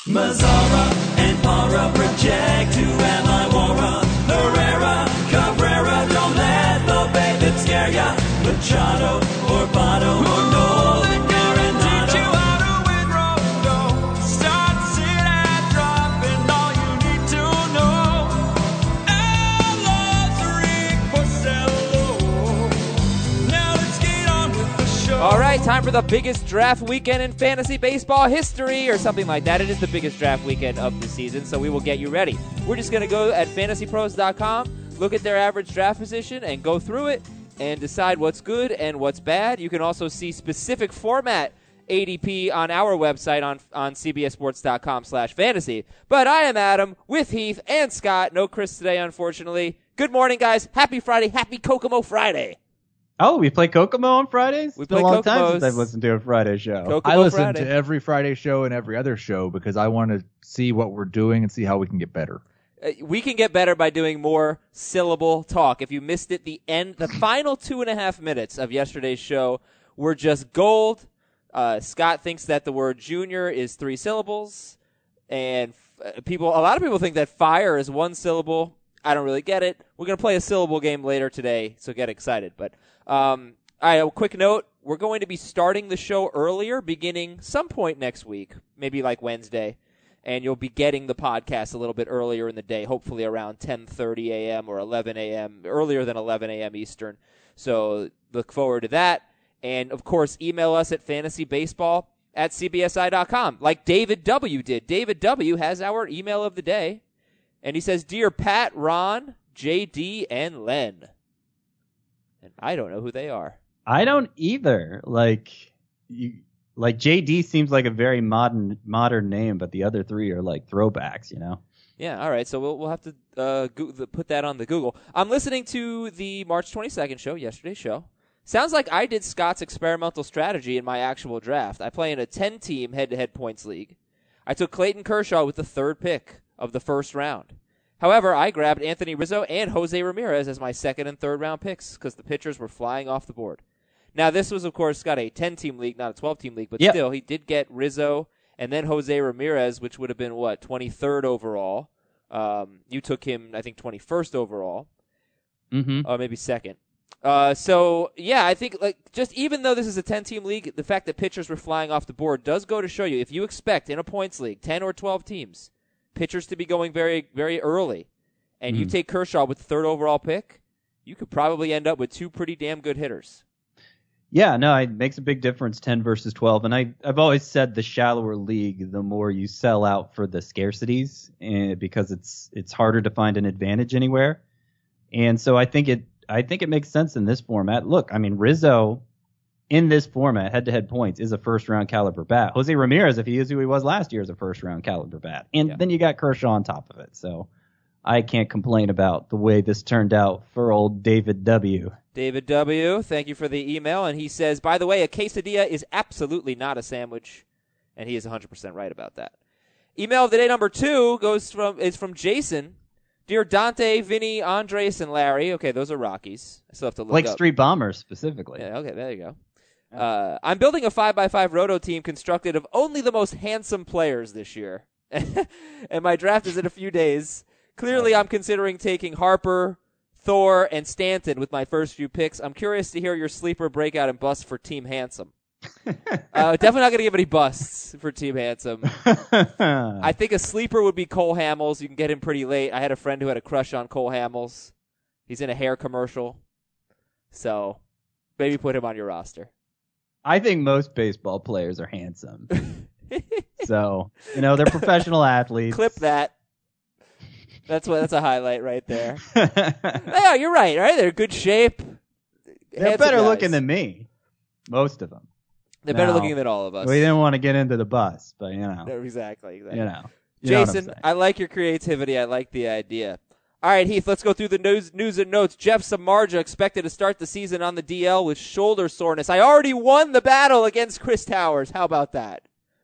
Mazzara and Para project. Who am I? Wara, Herrera, Cabrera. Don't let the bacon scare ya. Machado or Bono or Nolan Arenado. Teach you how to win roto. Start, sit, and drop, and all you need to know. Rick Porcello. Now let's get on with the show. All right, time for the biggest draft weekend in fantasy baseball history or something like that. It is the biggest draft weekend of the season, so we will get you ready. We're just going to go at fantasypros.com, look at their average draft position, and go through it and decide what's good and what's bad. You can also see specific format ADP on our website on cbssports.com/fantasy. But I am Adam with Heath and Scott. No Chris today, unfortunately. Good morning, guys. Happy Friday. Happy Kokomo Friday. Oh, we play Kokomo on Fridays? We it's been play a long time Kokomos. since I've listened to a Friday show. Kokomo I listen Friday. to every Friday show and every other show because I want to see what we're doing and see how we can get better. We can get better by doing more syllable talk. If you missed it, the final 2.5 minutes of yesterday's show were just gold. Scott thinks that the word junior is 3 syllables, and a lot of people think that fire is 1 syllable. I don't really get it. We're going to play a syllable game later today, so get excited. But all right, a quick note. We're going to be starting the show earlier, beginning some point next week, maybe like Wednesday. And you'll be getting the podcast a little bit earlier in the day, hopefully around 10:30 a.m. or 11 a.m., earlier than 11 a.m. Eastern. So look forward to that. And, of course, email us at fantasybaseball@cbsi.com, like David W. did. David W. has our email of the day, and he says, Dear Pat, Ron, JD, and Len. And I don't know who they are. I don't either. Like JD seems like a very modern name, but the other 3 are like throwbacks, you know? Yeah, all right. So we'll have to put that on the Google. I'm listening to the March 22nd show, yesterday's show. Sounds like I did Scott's experimental strategy in my actual draft. I play in a 10-team head-to-head points league. I took Clayton Kershaw with the 3rd pick of the first round. However, I grabbed Anthony Rizzo and Jose Ramirez as my 2nd and 3rd round picks because the pitchers were flying off the board. Now, this was, of course, Scott, a 10-team league, not a 12-team league, but still, he did get Rizzo and then Jose Ramirez, which would have been, 23rd overall. You took him, I think, 21st overall. Mm-hmm. Or maybe 2nd. So, yeah, I think, just even though this is a 10-team league, the fact that pitchers were flying off the board does go to show you, if you expect in a points league, 10 or 12 teams, pitchers to be going very, very early, and you take Kershaw with the 3rd overall pick, you could probably end up with 2 pretty damn good hitters. Yeah, no, it makes a big difference, 10 versus 12. And I've always said the shallower league, the more you sell out for the scarcities, because it's harder to find an advantage anywhere. And so I think it makes sense in this format. Look, I mean, Rizzo in this format, head-to-head points, is a first-round caliber bat. Jose Ramirez, if he is who he was last year, is a first-round caliber bat. And then you got Kershaw on top of it. So I can't complain about the way this turned out for old David W. David W., thank you for the email. And he says, by the way, a quesadilla is absolutely not a sandwich. And he is 100% right about that. Email of the day number 2 is from Jason. Dear Dante, Vinny, Andres, and Larry. Okay, those are Rockies. I still have to look Lake up. Street Bombers, specifically. Yeah, okay, there you go. I'm building a 5x5 roto team constructed of only the most handsome players this year. And my draft is in a few days. Clearly, I'm considering taking Harper, Thor, and Stanton with my first few picks. I'm curious to hear your sleeper breakout and bust for Team Handsome. Definitely not going to give any busts for Team Handsome. I think a sleeper would be Cole Hamels. You can get him pretty late. I had a friend who had a crush on Cole Hamels. He's in a hair commercial. So maybe put him on your roster. I think most baseball players are handsome. So, they're professional athletes. Clip that. That's a highlight right there. Yeah, you're right. Right? They're good shape. They're better looking than me. Most of them. They're better looking than all of us. We didn't want to get into the bus, but Exactly. You know Jason, I like your creativity. I like the idea. All right, Heath, let's go through the news and notes. Jeff Samardzija expected to start the season on the DL with shoulder soreness. I already won the battle against Chris Towers. How about that?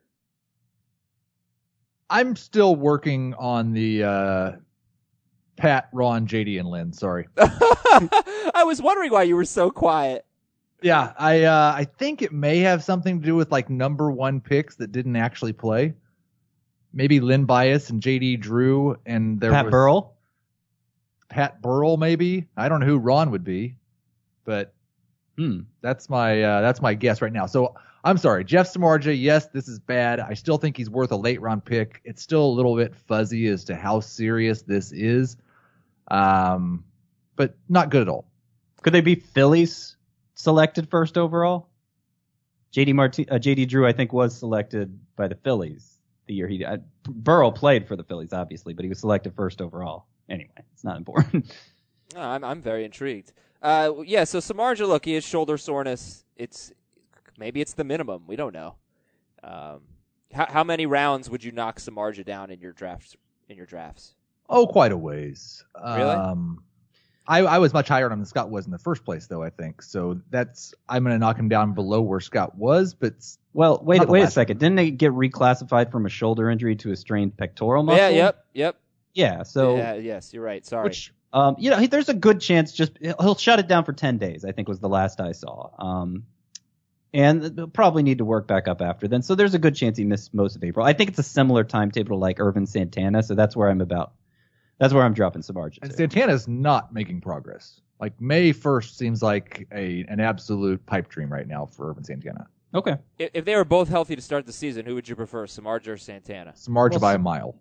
I'm still working on the Pat, Ron, JD, and Lynn. Sorry. I was wondering why you were so quiet. Yeah, I think it may have something to do with number 1 picks that didn't actually play. maybe Lynn Bias and J.D. Drew, and there Pat was Burrell. Pat Burrell, maybe. I don't know who Ron would be, but that's my guess right now. So I'm sorry, Jeff Samardzija. Yes, this is bad. I still think he's worth a late round pick. It's still a little bit fuzzy as to how serious this is, but not good at all. Could they be Phillies selected first overall? J.D. Drew, I think, was selected by the Phillies the year Burrow played for the Phillies, obviously, but he was selected first overall. Anyway, it's not important. No, I'm very intrigued. Yeah, so Samardzija, look, he has shoulder soreness. Maybe it's the minimum. We don't know. How many rounds would you knock Samardzija down in your drafts? Oh, quite a ways. Really? I was much higher on him than Scott was in the first place, though, I think. So I'm going to knock him down below where Scott was. But well, wait a second. Didn't they get reclassified from a shoulder injury to a strained pectoral muscle? Yeah, yep. Yeah, so. Yes, you're right. Sorry. Which, there's a good chance he'll shut it down for 10 days, I think was the last I saw. And they'll probably need to work back up after then. So there's a good chance he missed most of April. I think it's a similar timetable to like Irvin Santana. So that's where I'm dropping Samardzija. And Santana's not making progress. Like May 1st seems like an absolute pipe dream right now for Irvin Santana. Okay. If they were both healthy to start the season, who would you prefer, Samardzija or Santana? Samardzija by a mile.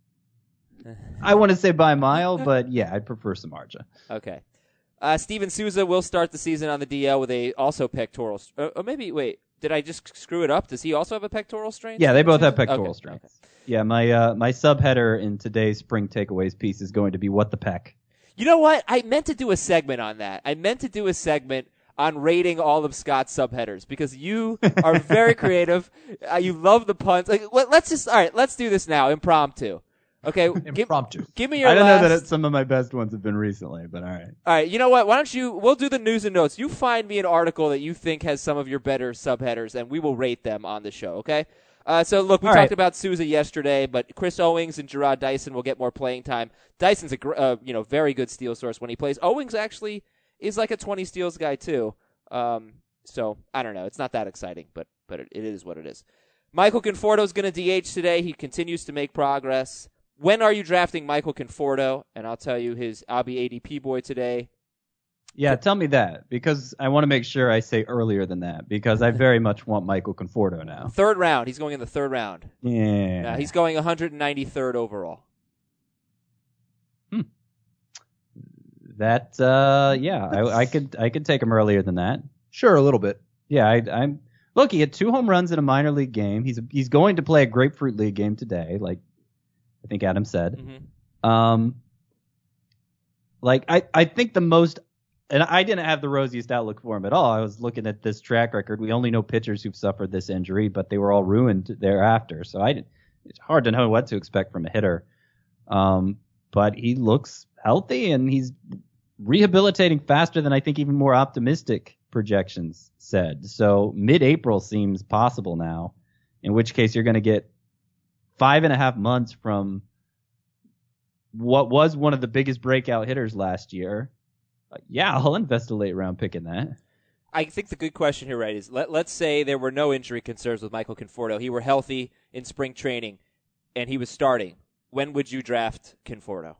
I want to say by a mile, but yeah, I'd prefer Samardzija. Okay. Steven Souza will start the season on the DL with a also pectoral. Or maybe wait, did I just screw it up? Does he also have a pectoral strain? Yeah, they both have pectoral Okay, strains. okay. Yeah, my subheader in today's spring takeaways piece is going to be what the peck. You know what? I meant to do a segment on that. I meant to do a segment on rating all of Scott's subheaders because you are very creative. You love the puns. Like, let's do this now, impromptu. Okay, Impromptu. Give me your. I don't last... know that some of my best ones have been recently, but all right. All right, you know what? Why don't we'll do the news and notes. You find me an article that you think has some of your better subheaders, and we will rate them on the show, okay? So, look, we talked about Souza yesterday, but Chris Owings and Gerard Dyson will get more playing time. Dyson's a very good steal source when he plays. Owings actually is like a 20 steals guy, too. So, I don't know. It's not that exciting, but it is what it is. Michael Conforto is going to DH today. He continues to make progress. When are you drafting Michael Conforto? And I'll tell you I'll be ADP boy today. Yeah, tell me that, because I want to make sure I say earlier than that, because I very much want Michael Conforto now. Third round. He's going in the third round. Yeah. He's going 193rd overall. That, I could take him earlier than that. Sure, a little bit. Yeah, look, he had 2 home runs in a minor league game. He's going to play a Grapefruit League game today, like I think Adam said. Mm-hmm. I think the most, and I didn't have the rosiest outlook for him at all. I was looking at this track record. We only know pitchers who've suffered this injury, but they were all ruined thereafter. So it's hard to know what to expect from a hitter. But he looks healthy and he's rehabilitating faster than I think even more optimistic projections said. So mid-April seems possible now, in which case you're going to get 5.5 months from what was one of the biggest breakout hitters last year. Yeah, I'll invest a late round pick in that. I think the good question here, right, is let's say there were no injury concerns with Michael Conforto. He were healthy in spring training, and he was starting. When would you draft Conforto?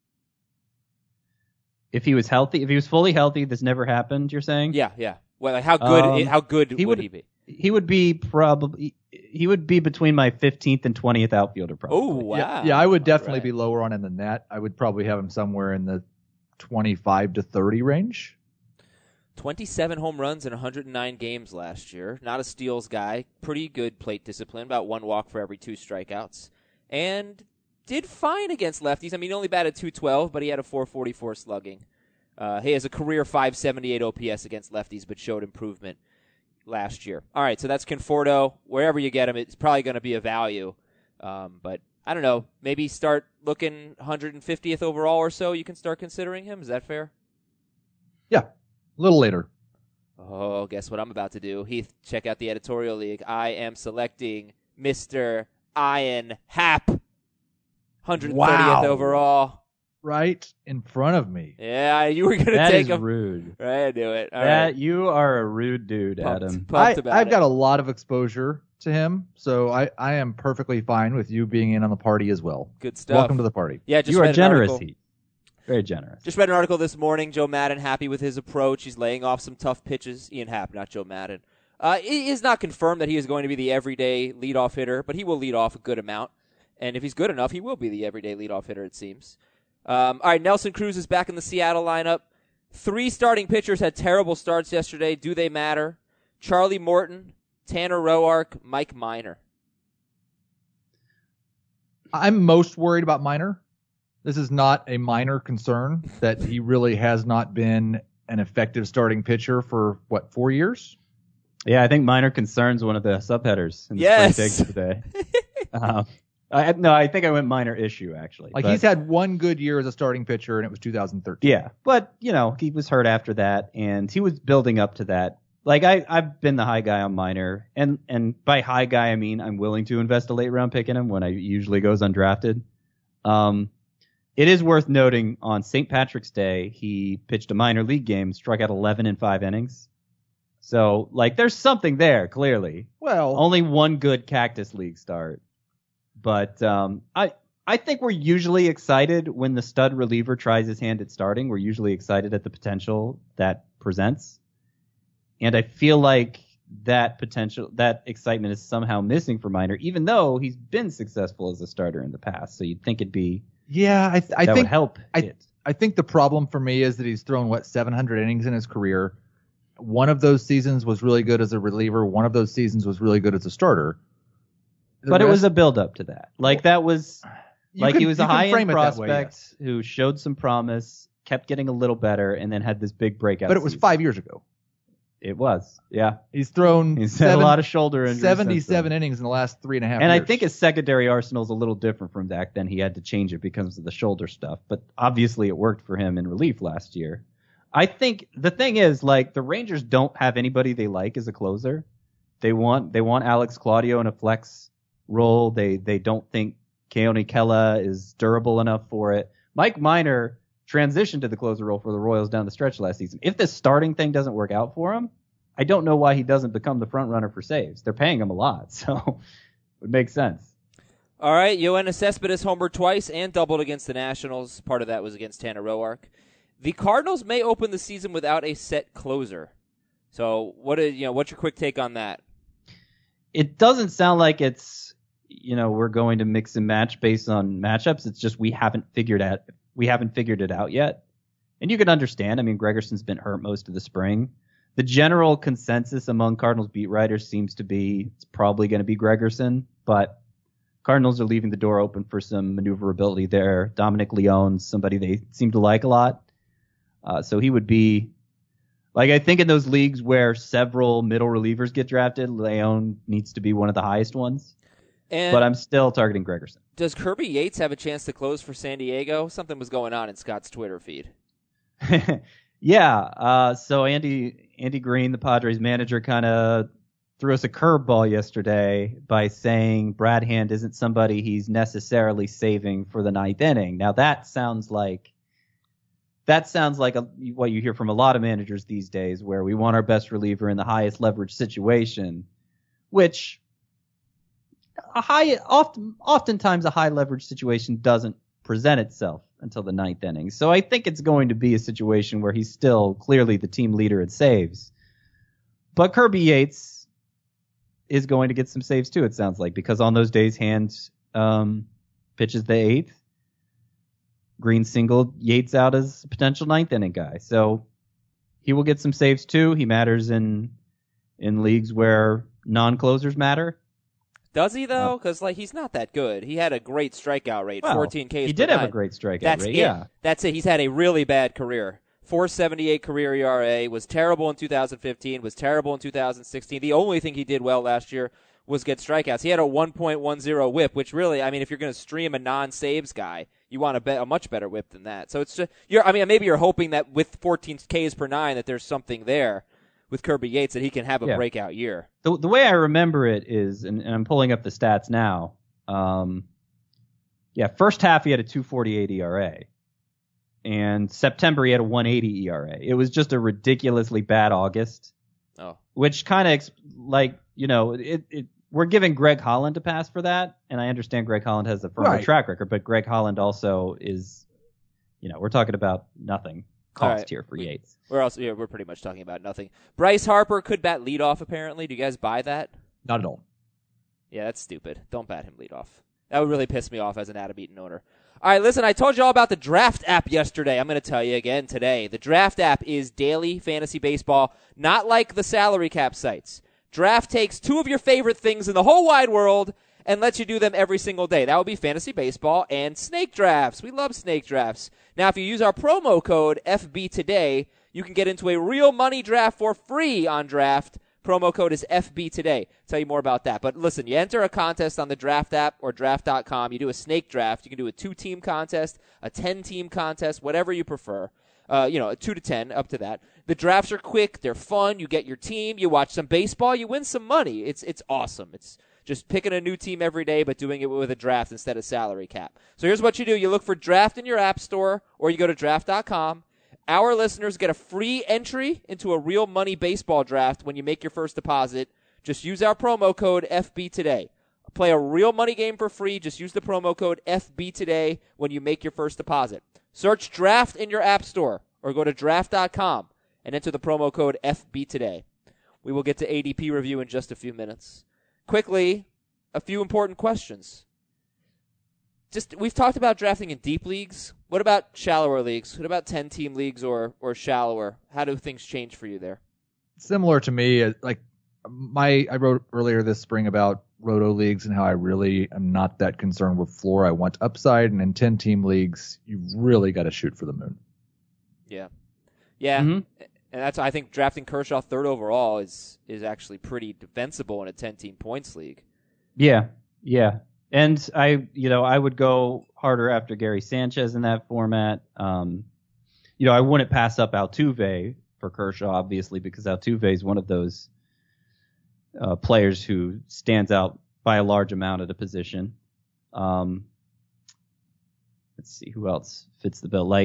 If he was healthy, if he was fully healthy, this never happened, you're saying? Yeah. Well, how good would he be? He would be between my 15th and 20th outfielder probably. Oh, wow. Yeah, I would definitely be lower on him than that. I would probably have him somewhere in the 25 to 30 range. 27 home runs in 109 games last year. Not a steals guy. Pretty good plate discipline. About 1 walk for every 2 strikeouts. And did fine against lefties. I mean, he only batted .212, but he had a .444 slugging. He has a career .578 OPS against lefties, but showed improvement last year. All right, so that's Conforto. Wherever you get him, it's probably going to be a value. But I don't know. Maybe start looking 150th overall or so. You can start considering him. Is that fair? Yeah, a little later. Oh, guess what I'm about to do? Heath, check out the editorial league. I am selecting Mr. Ian Happ, 130th overall. Right in front of me. Yeah, you were going to take him. That is rude. Right, I knew it. All right. You are a rude dude, Adam. Pumped about I've it. got a lot of exposure to him, so I am perfectly fine with you being in on the party as well. Good stuff. Welcome to the party. Yeah, just You are read an generous, article. Heath. Very generous. Just read an article this morning. Joe Madden happy with his approach. He's laying off some tough pitches. Ian Happ, not Joe Madden. It is not confirmed that he is going to be the everyday leadoff hitter, but he will lead off a good amount. And if he's good enough, he will be the everyday leadoff hitter, it seems. All right, Nelson Cruz is back in the Seattle lineup. 3 starting pitchers had terrible starts yesterday. Do they matter? Charlie Morton, Tanner Roark, Mike Minor. I'm most worried about Minor. This is not a minor concern that he really has not been an effective starting pitcher for, 4 years? Yeah, I think Minor Concern's one of the subheaders in the Yes. spring takes today. I think I went Minor issue, actually. Like, but, he's had one good year as a starting pitcher, and it was 2013. Yeah, but, he was hurt after that, and he was building up to that. Like, I've been the high guy on Minor, and by high guy, I mean I'm willing to invest a late-round pick in him when I usually goes undrafted. It is worth noting on St. Patrick's Day, he pitched a minor league game, struck out 11 in 5 innings. So, there's something there, clearly. Well, Only one good Cactus League start. But I think we're usually excited when the stud reliever tries his hand at starting. We're usually excited at the potential that presents. And I feel like that excitement is somehow missing for Minor, even though he's been successful as a starter in the past. So you'd think it'd be... yeah, I that think would help. I think the problem for me is that he's thrown 700 innings in his career. One of those seasons was really good as a reliever. One of those seasons was really good as a starter. But it was a build up to that. That was he was a high end prospect yes. who showed some promise, kept getting a little better, and then had this big breakout. But it was season. 5 years ago. It was, yeah. He's thrown He's had a lot of shoulder injuries. 77 innings in the last 3.5 years. And I think his secondary arsenal is a little different from back then. He had to change it because of the shoulder stuff. But obviously it worked for him in relief last year. I think the thing is, the Rangers don't have anybody they like as a closer. They want Alex Claudio in a flex role. They don't think Keone Kela is durable enough for it. Mike Minor transitioned to the closer role for the Royals down the stretch last season. If this starting thing doesn't work out for him, I don't know why he doesn't become the front runner for saves. They're paying him a lot, so it would make sense. All right, Yoenis Cespedes homered twice and doubled against the Nationals. Part of that was against Tanner Roark. The Cardinals may open the season without a set closer. So, what's your quick take on that? It doesn't sound like it's, we're going to mix and match based on matchups. It's just we haven't figured it out yet. And you can understand. I mean, Gregerson's been hurt most of the spring. The general consensus among Cardinals beat writers seems to be it's probably going to be Gregerson, but Cardinals are leaving the door open for some maneuverability there. Dominic Leone's somebody they seem to like a lot. So he would be, I think in those leagues where several middle relievers get drafted, Leone needs to be one of the highest ones. But I'm still targeting Gregerson. Does Kirby Yates have a chance to close for San Diego? Something was going on in Scott's Twitter feed. Yeah. So Andy Green, the Padres manager, kind of threw us a curveball yesterday by saying Brad Hand isn't somebody he's necessarily saving for the 9th inning. Now that sounds like what you hear from a lot of managers these days, where we want our best reliever in the highest leverage situation, which oftentimes a high leverage situation doesn't present itself until the 9th inning. So I think it's going to be a situation where he's still clearly the team leader in saves. But Kirby Yates is going to get some saves too, it sounds like, because on those days Hand pitches the 8th. Green singled Yates out as a potential 9th inning guy. So he will get some saves too. He matters in leagues where non-closers matter. Does he, though? Because he's not that good. He had a great strikeout rate, 14 Ks. He did have a great strikeout rate, yeah. That's it. He's had a really bad career. 4.78 career ERA, was terrible in 2015, was terrible in 2016. The only thing he did well last year was get strikeouts. He had a 1.10 whip, which really, if you're going to stream a non-saves guy, you want a much better whip than that. So it's just, maybe you're hoping that with 14 Ks per 9 that there's something there with Kirby Yates that he can have a breakout year. The way I remember it is, and I'm pulling up the stats now, first half he had a 2.48 ERA. And September he had a 1.80 ERA. It was just a ridiculously bad August. Oh. Which kind of, we're giving Greg Holland a pass for that, and I understand Greg Holland has a firmer track record, but Greg Holland also is, we're talking about nothing cost here for Yates. We're pretty much talking about nothing. Bryce Harper could bat leadoff, apparently. Do you guys buy that? Not at all. Yeah, that's stupid. Don't bat him leadoff. That would really piss me off as an Adam Eaton owner. All right, listen, I told you all about the Draft app yesterday. I'm going to tell you again today. The Draft app is daily fantasy baseball, not like the salary cap sites. Draft takes two of your favorite things in the whole wide world and lets you do them every single day. That would be fantasy baseball and snake drafts. We love snake drafts. Now, if you use our promo code FB today, you can get into a real money draft for free on Draft. Promo code is FB today. Tell you more about that. But listen, you enter a contest on the Draft app or draft.com. You do a snake draft. You can do a 2-team contest, a 10-team contest, whatever you prefer. A 2 to 10, up to that. The drafts are quick. They're fun. You get your team. You watch some baseball. You win some money. It's awesome. It's just picking a new team every day, but doing it with a draft instead of salary cap. So here's what you do. You look for Draft in your app store, or you go to draft.com. Our listeners get a free entry into a real money baseball draft when you make your first deposit. Just use our promo code FB today. Play a real money game for free. Just use the promo code FB today when you make your first deposit. Search Draft in your app store or go to draft.com and enter the promo code FB today. We will get to ADP review in just a few minutes. Quickly, a few important questions. We've talked about drafting in deep leagues. What about shallower leagues? What about 10-team leagues or shallower? How do things change for you there? Similar to me, I wrote earlier this spring about roto leagues and how I really am not that concerned with floor. I want upside, and in 10-team leagues, you really got to shoot for the moon. Yeah. Mm-hmm. And I think drafting Kershaw third overall is actually pretty defensible in a 10-team points league. Yeah. And I would go harder after Gary Sanchez in that format. I wouldn't pass up Altuve for Kershaw, obviously, because Altuve is one of those players who stands out by a large amount at a position. Let's see who else fits the bill.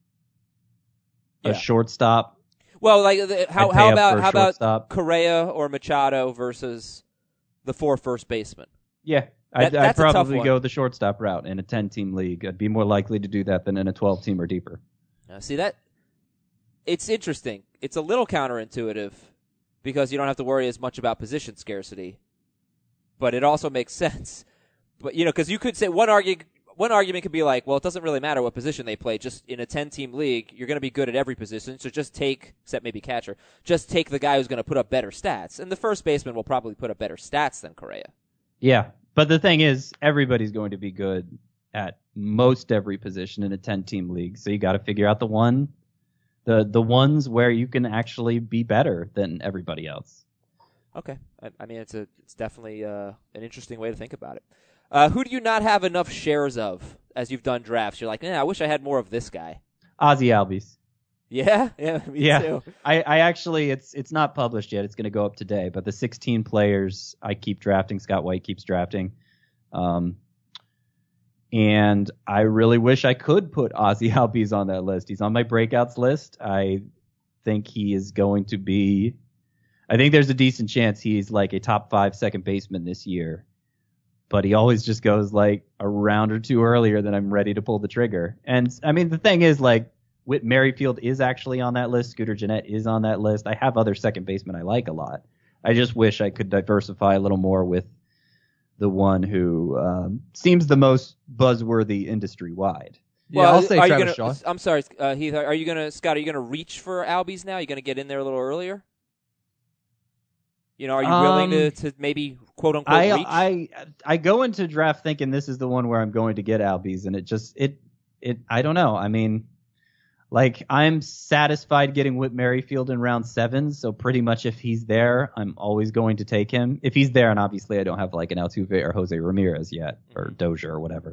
A shortstop. Well, how about Correa or Machado versus the 4 first basemen? Yeah. I'd probably go the shortstop route in a 10-team league. I'd be more likely to do that than in a 12-team or deeper. See that? It's interesting. It's a little counterintuitive because you don't have to worry as much about position scarcity, but it also makes sense. But because you could say one argument could be like, well, it doesn't really matter what position they play. Just in a 10-team league, you're going to be good at every position, so just take, except maybe catcher, just take the guy who's going to put up better stats, and the first baseman will probably put up better stats than Correa. Yeah. But the thing is, everybody's going to be good at most every position in a 10-team league. So you got to figure out the ones where you can actually be better than everybody else. Okay, I mean it's definitely an interesting way to think about it. Who do you not have enough shares of as you've done drafts? You're like, I wish I had more of this guy. Ozzy Albies. Yeah, me too. I actually, it's not published yet. It's going to go up today. But the 16 players I keep drafting, Scott White keeps drafting. And I really wish I could put Ozzy Albies on that list. He's on my breakouts list. I think he is going to be, I think there's a decent chance he's like a top 5 second baseman this year. But he always just goes like a round or two earlier than I'm ready to pull the trigger. And I mean, the thing is Whit Merrifield is actually on that list. Scooter Gennett is on that list. I have other second basemen I like a lot. I just wish I could diversify a little more with the one who seems the most buzzworthy industry-wide. Yeah, I'll say Travis Shaw. I'm sorry, Heath. Are you gonna reach for Albies now? Are you gonna get in there a little earlier? Are you willing to maybe quote unquote reach? I go into draft thinking this is the one where I'm going to get Albies, and it I don't know. I mean, I'm satisfied getting Whit Merrifield in round 7, so pretty much if he's there, I'm always going to take him. If he's there, and obviously I don't have an Altuve or Jose Ramirez yet, or Dozier or whatever.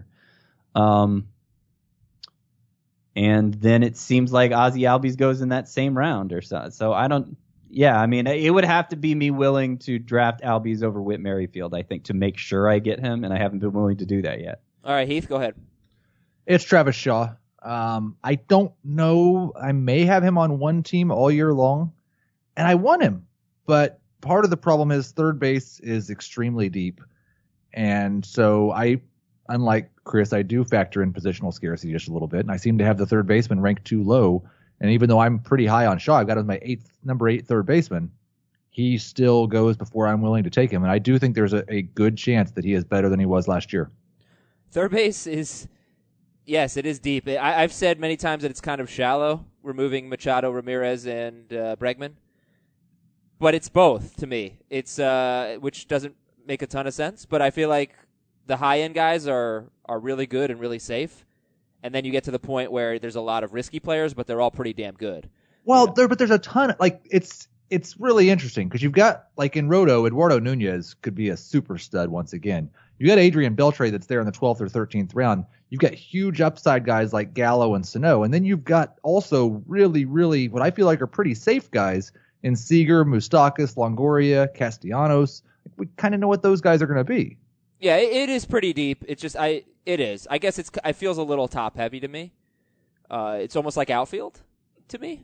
And then it seems like Ozzy Albies goes in that same round or so. So I don't. Yeah, I mean, it would have to be me willing to draft Albies over Whit Merrifield, I think, to make sure I get him, and I haven't been willing to do that yet. All right, Heath, go ahead. It's Travis Shaw. I don't know. I may have him on one team all year long, and I want him. But part of the problem is third base is extremely deep. And so unlike Chris, I do factor in positional scarcity just a little bit. And I seem to have the third baseman ranked too low. And even though I'm pretty high on Shaw, I've got him as my number 8 third baseman, he still goes before I'm willing to take him. And I do think there's a good chance that he is better than he was last year. Third base is, yes, it is deep. I've said many times that it's kind of shallow, removing Machado, Ramirez, and Bregman. But it's both to me. It's which doesn't make a ton of sense. But I feel like the high-end guys are really good and really safe. And then you get to the point where there's a lot of risky players, but they're all pretty damn good. Well, but there's a ton of, like, it's really interesting because you've got, like in Roto, Eduardo Nunez could be a super stud once again. You got Adrian Beltre that's there in the 12th or 13th round. You've got huge upside guys like Gallo and Sano. And then you've got also really, really what I feel like are pretty safe guys in Seager, Moustakas, Longoria, Castellanos. We kind of know what those guys are going to be. Yeah, it is pretty deep. It's just it is. I guess it feels a little top heavy to me. It's almost like outfield to me,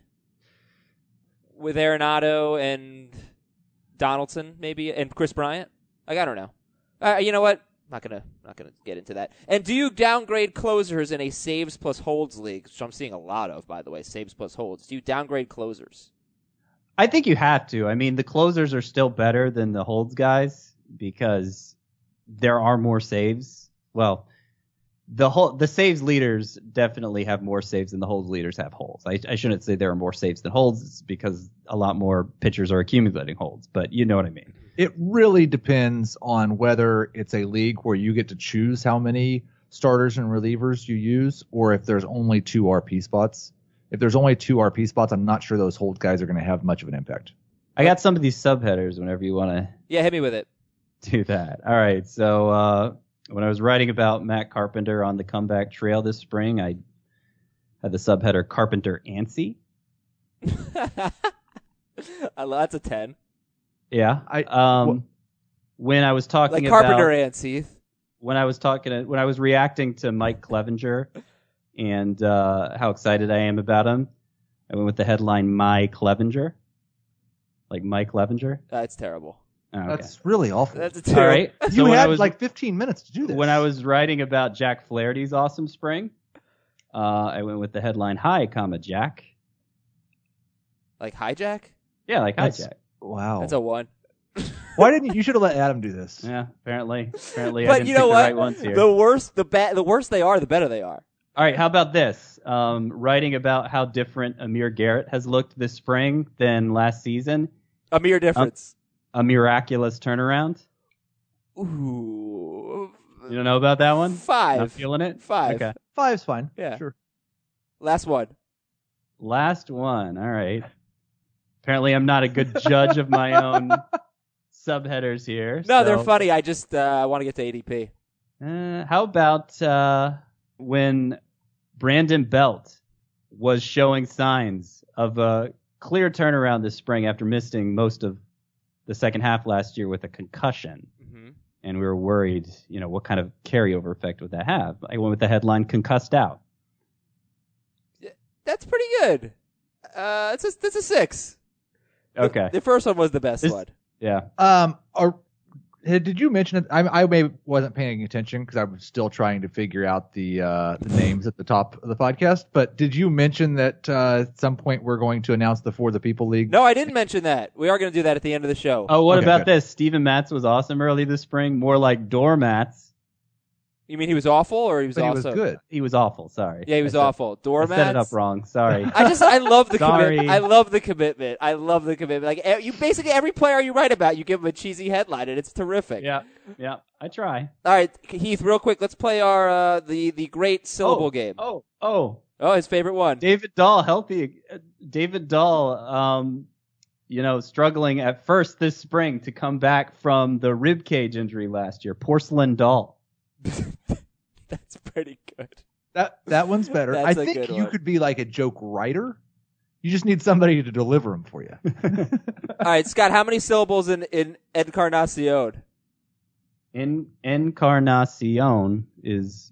with Arenado and Donaldson maybe and Chris Bryant. Like, I don't know. You know what? Not gonna get into that. And do you downgrade closers in a saves plus holds league, which I'm seeing a lot of, by the way, saves plus holds? Do you downgrade closers? I think you have to. I mean, the closers are still better than the holds guys because there are more saves. Well, the saves leaders definitely have more saves than the holds leaders have holds. I shouldn't say there are more saves than holds because a lot more pitchers are accumulating holds, but you know what I mean. It really depends on whether it's a league where you get to choose how many starters and relievers you use, or if there's only 2 RP spots. If there's only 2 RP spots, I'm not sure those hold guys are going to have much of an impact. I got some of these subheaders whenever you want to. Yeah, hit me with it. Do that. All right. So when I was writing about Matt Carpenter on the comeback trail this spring, I had the subheader Carpenter Antsy. That's a 10. Yeah. When I was talking like about Carpenter Antsy. when I was reacting to Mike Clevenger and how excited I am about him, I went with the headline "My Clevenger," like Mike Clevenger. That's terrible. Oh, okay. That's really awful. That's a terrible. All right. You had like 15 minutes to do this. When I was writing about Jack Flaherty's awesome spring, I went with the headline "Hi, Jack." Like hijack? Yeah, like That's- hijack. Wow. That's a 1. Why didn't you should have let Adam do this? Yeah, apparently I But didn't you know pick the what? right ones here. The worse they are, the better they are. All right, how about this? Writing about how different Amir Garrett has looked this spring than last season. A mere difference. A miraculous turnaround. Ooh. You don't know about that one? 5. Not feeling it? 5. Okay. 5's fine. Yeah. Sure. Last one. Last one. All right. Apparently I'm not a good judge of my own subheaders here. No, so- they're funny. I just want to get to ADP. How about when Brandon Belt was showing signs of a clear turnaround this spring after missing most of the second half last year with a concussion? Mm-hmm. And we were worried, what kind of carryover effect would that have? I went with the headline "Concussed Out." That's pretty good. That's a 6. Okay. The first one was the best one. Yeah. Did you mention it? I wasn't paying attention because I was still trying to figure out the names at the top of the podcast. But did you mention that at some point we're going to announce the For the People League? No, I didn't mention that. We are going to do that at the end of the show. Oh, what Okay, about good. this? Steven Matz was awesome early this spring. More like doormats. You mean he was awful, or he was But he also was good. He was awful. Sorry. Yeah, he was I said- awful. I Doormats. set it up wrong. Sorry. I love the Sorry. commitment. I love the commitment. I love the commitment. Like you, basically every player you write about, you give him a cheesy headline, and it's terrific. Yeah. I try. All right, Heath, real quick, let's play our the great syllable game. Oh. His favorite one. David Dahl, healthy. David Dahl, struggling at first this spring to come back from the rib cage injury last year. Porcelain Dahl. That's pretty good. That one's better. That's I a think good you one. could be like a joke writer. You just need somebody to deliver them for you. All right, Scott, how many syllables in Encarnacion? Encarnacion is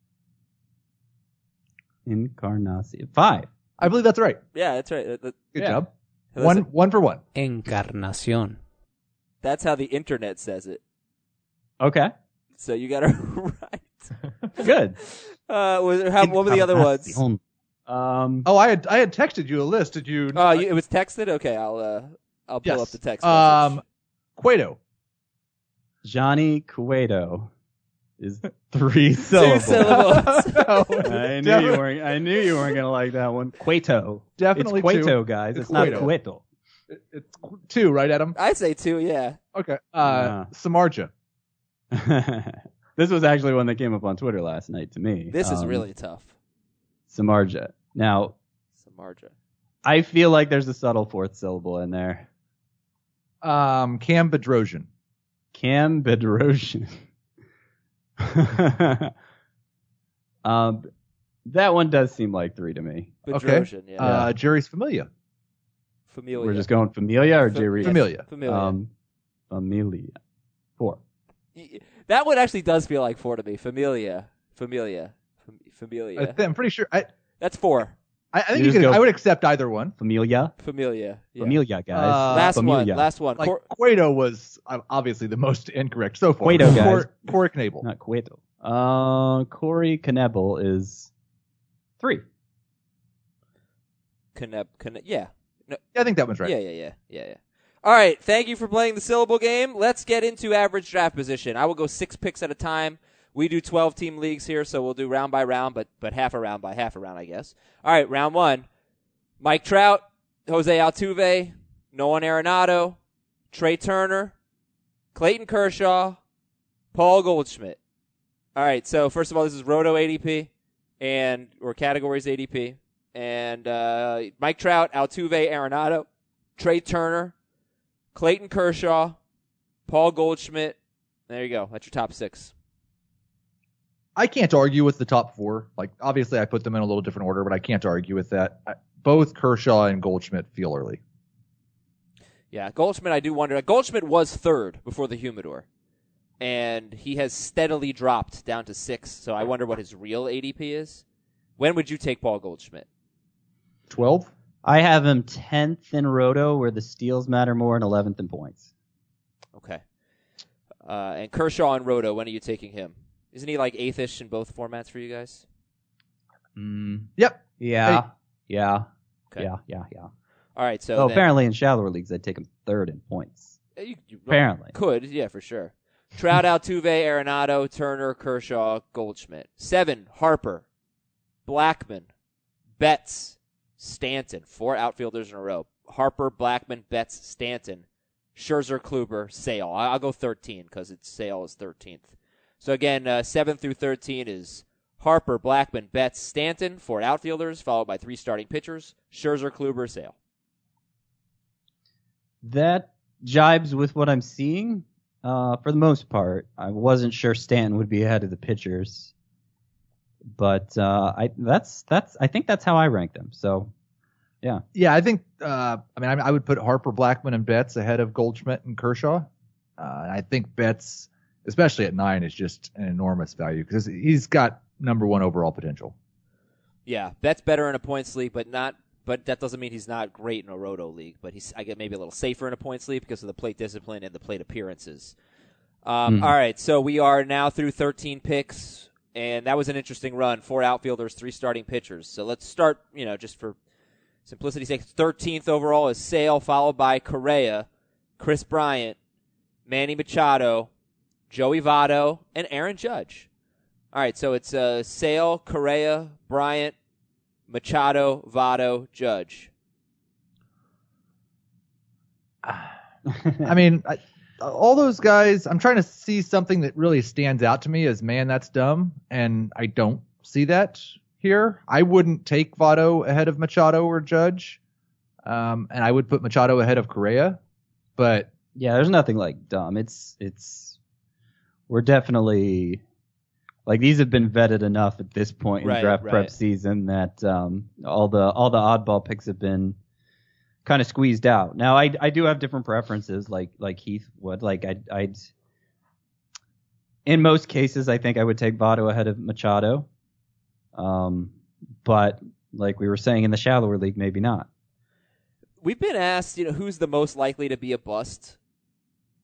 Encarnacion. 5. I believe that's right. Yeah, that's right. Good Yeah. job. Listen. One for one. Encarnación. That's how the internet says it. Okay. So you got it right. Good. What were the other ones? Oh, I had texted you a list. Did you? It was texted. Okay, I'll pull Yes. up the text message. Cueto. Johnny Cueto is 3 syllables. 2 syllables. I knew you weren't gonna like that one. Cueto. Definitely it's Cueto, 2. guys. It's Cueto. not Cueto. It's 2, right, Adam? I'd say 2. Yeah. Okay. Yeah. Samardzija. This was actually one that came up on Twitter last night to me. This is really tough. Samardzija. Now, Samardzija. I feel like there's a subtle 4th syllable in there. Cam Bedrosian. Cam Bedrosian. That one does seem like 3 to me. Bedrosian, yeah. Jerry's Familia. Familia. We're just going Familia or Jerry? Familia. Familia. Familia. 4. That one actually does feel like 4 to me. Familia. Familia. I'm pretty sure. That's 4. I think you could. I would accept either one. Familia. Familia. Yeah. Familia, guys. Last one. Like Cueto was obviously the most incorrect so far. Cueto, guys. Corey Knebel. Not Cueto. Corey Knebel is 3. Yeah. Yeah, I think that one's right. Yeah. All right. Thank you for playing the syllable game. Let's get into average draft position. I will go 6 picks at a time. We do 12-team leagues here, so we'll do round by round, but half a round by half a round, I guess. All right, round 1. Mike Trout, Jose Altuve, Nolan Arenado, Trey Turner, Clayton Kershaw, Paul Goldschmidt. All right, so first of all, this is Roto ADP or categories ADP. And Mike Trout, Altuve, Arenado, Trey Turner, Clayton Kershaw, Paul Goldschmidt. There you go. That's your top 6. I can't argue with the top 4. Like, obviously, I put them in a little different order, but I can't argue with that. Both Kershaw and Goldschmidt feel early. Yeah, Goldschmidt, I do wonder. Goldschmidt was 3rd before the Humidor, and he has steadily dropped down to 6, so I wonder what his real ADP is. When would you take Paul Goldschmidt? 12? I have him 10th in Roto, where the steals matter more, and 11th in points. Okay. And Kershaw and Roto, when are you taking him? Isn't he like 8th-ish in both formats for you guys? Yep. Yeah. Hey. Yeah. Okay. Yeah. All right, so apparently in shallower leagues, I'd take him 3rd in points. You apparently. Could, yeah, for sure. Trout, Altuve, Arenado, Turner, Kershaw, Goldschmidt. 7, Harper, Blackman, Betts, Stanton. 4 outfielders in a row. Harper, Blackman, Betts, Stanton, Scherzer, Kluber, Sale. I'll go 13 because Sale is 13th. So again, 7 through 13 is Harper, Blackman, Betts, Stanton, 4 outfielders, followed by 3 starting pitchers, Scherzer, Kluber, Sale. That jibes with what I'm seeing for the most part. I wasn't sure Stanton would be ahead of the pitchers, but I think that's how I rank them. So, yeah. Yeah, I think I would put Harper, Blackman, and Betts ahead of Goldschmidt and Kershaw. I think Betts, especially at 9, is just an enormous value because he's got number 1 overall potential. Yeah, Betts better in a points league, but that doesn't mean he's not great in a Roto league. But I get maybe a little safer in a points league because of the plate discipline and the plate appearances. All right, so we are now through 13 picks, and that was an interesting run. 4 outfielders, 3 starting pitchers. So let's start, just for simplicity's sake, 13th overall is Sale, followed by Correa, Chris Bryant, Manny Machado, Joey Votto, and Aaron Judge. All right, so it's Sale, Correa, Bryant, Machado, Votto, Judge. I mean, all those guys, I'm trying to see something that really stands out to me as, man, that's dumb, and I don't see that here. I wouldn't take Votto ahead of Machado or Judge, and I would put Machado ahead of Correa, but... Yeah, there's nothing like dumb. We're definitely... Like, these have been vetted enough at this point in draft prep season that all the oddball picks have been kind of squeezed out. Now, I do have different preferences, like Heath would. Like, I'd in most cases, I think I would take Votto ahead of Machado. But like we were saying in the shallower league, maybe not. We've been asked, who's the most likely to be a bust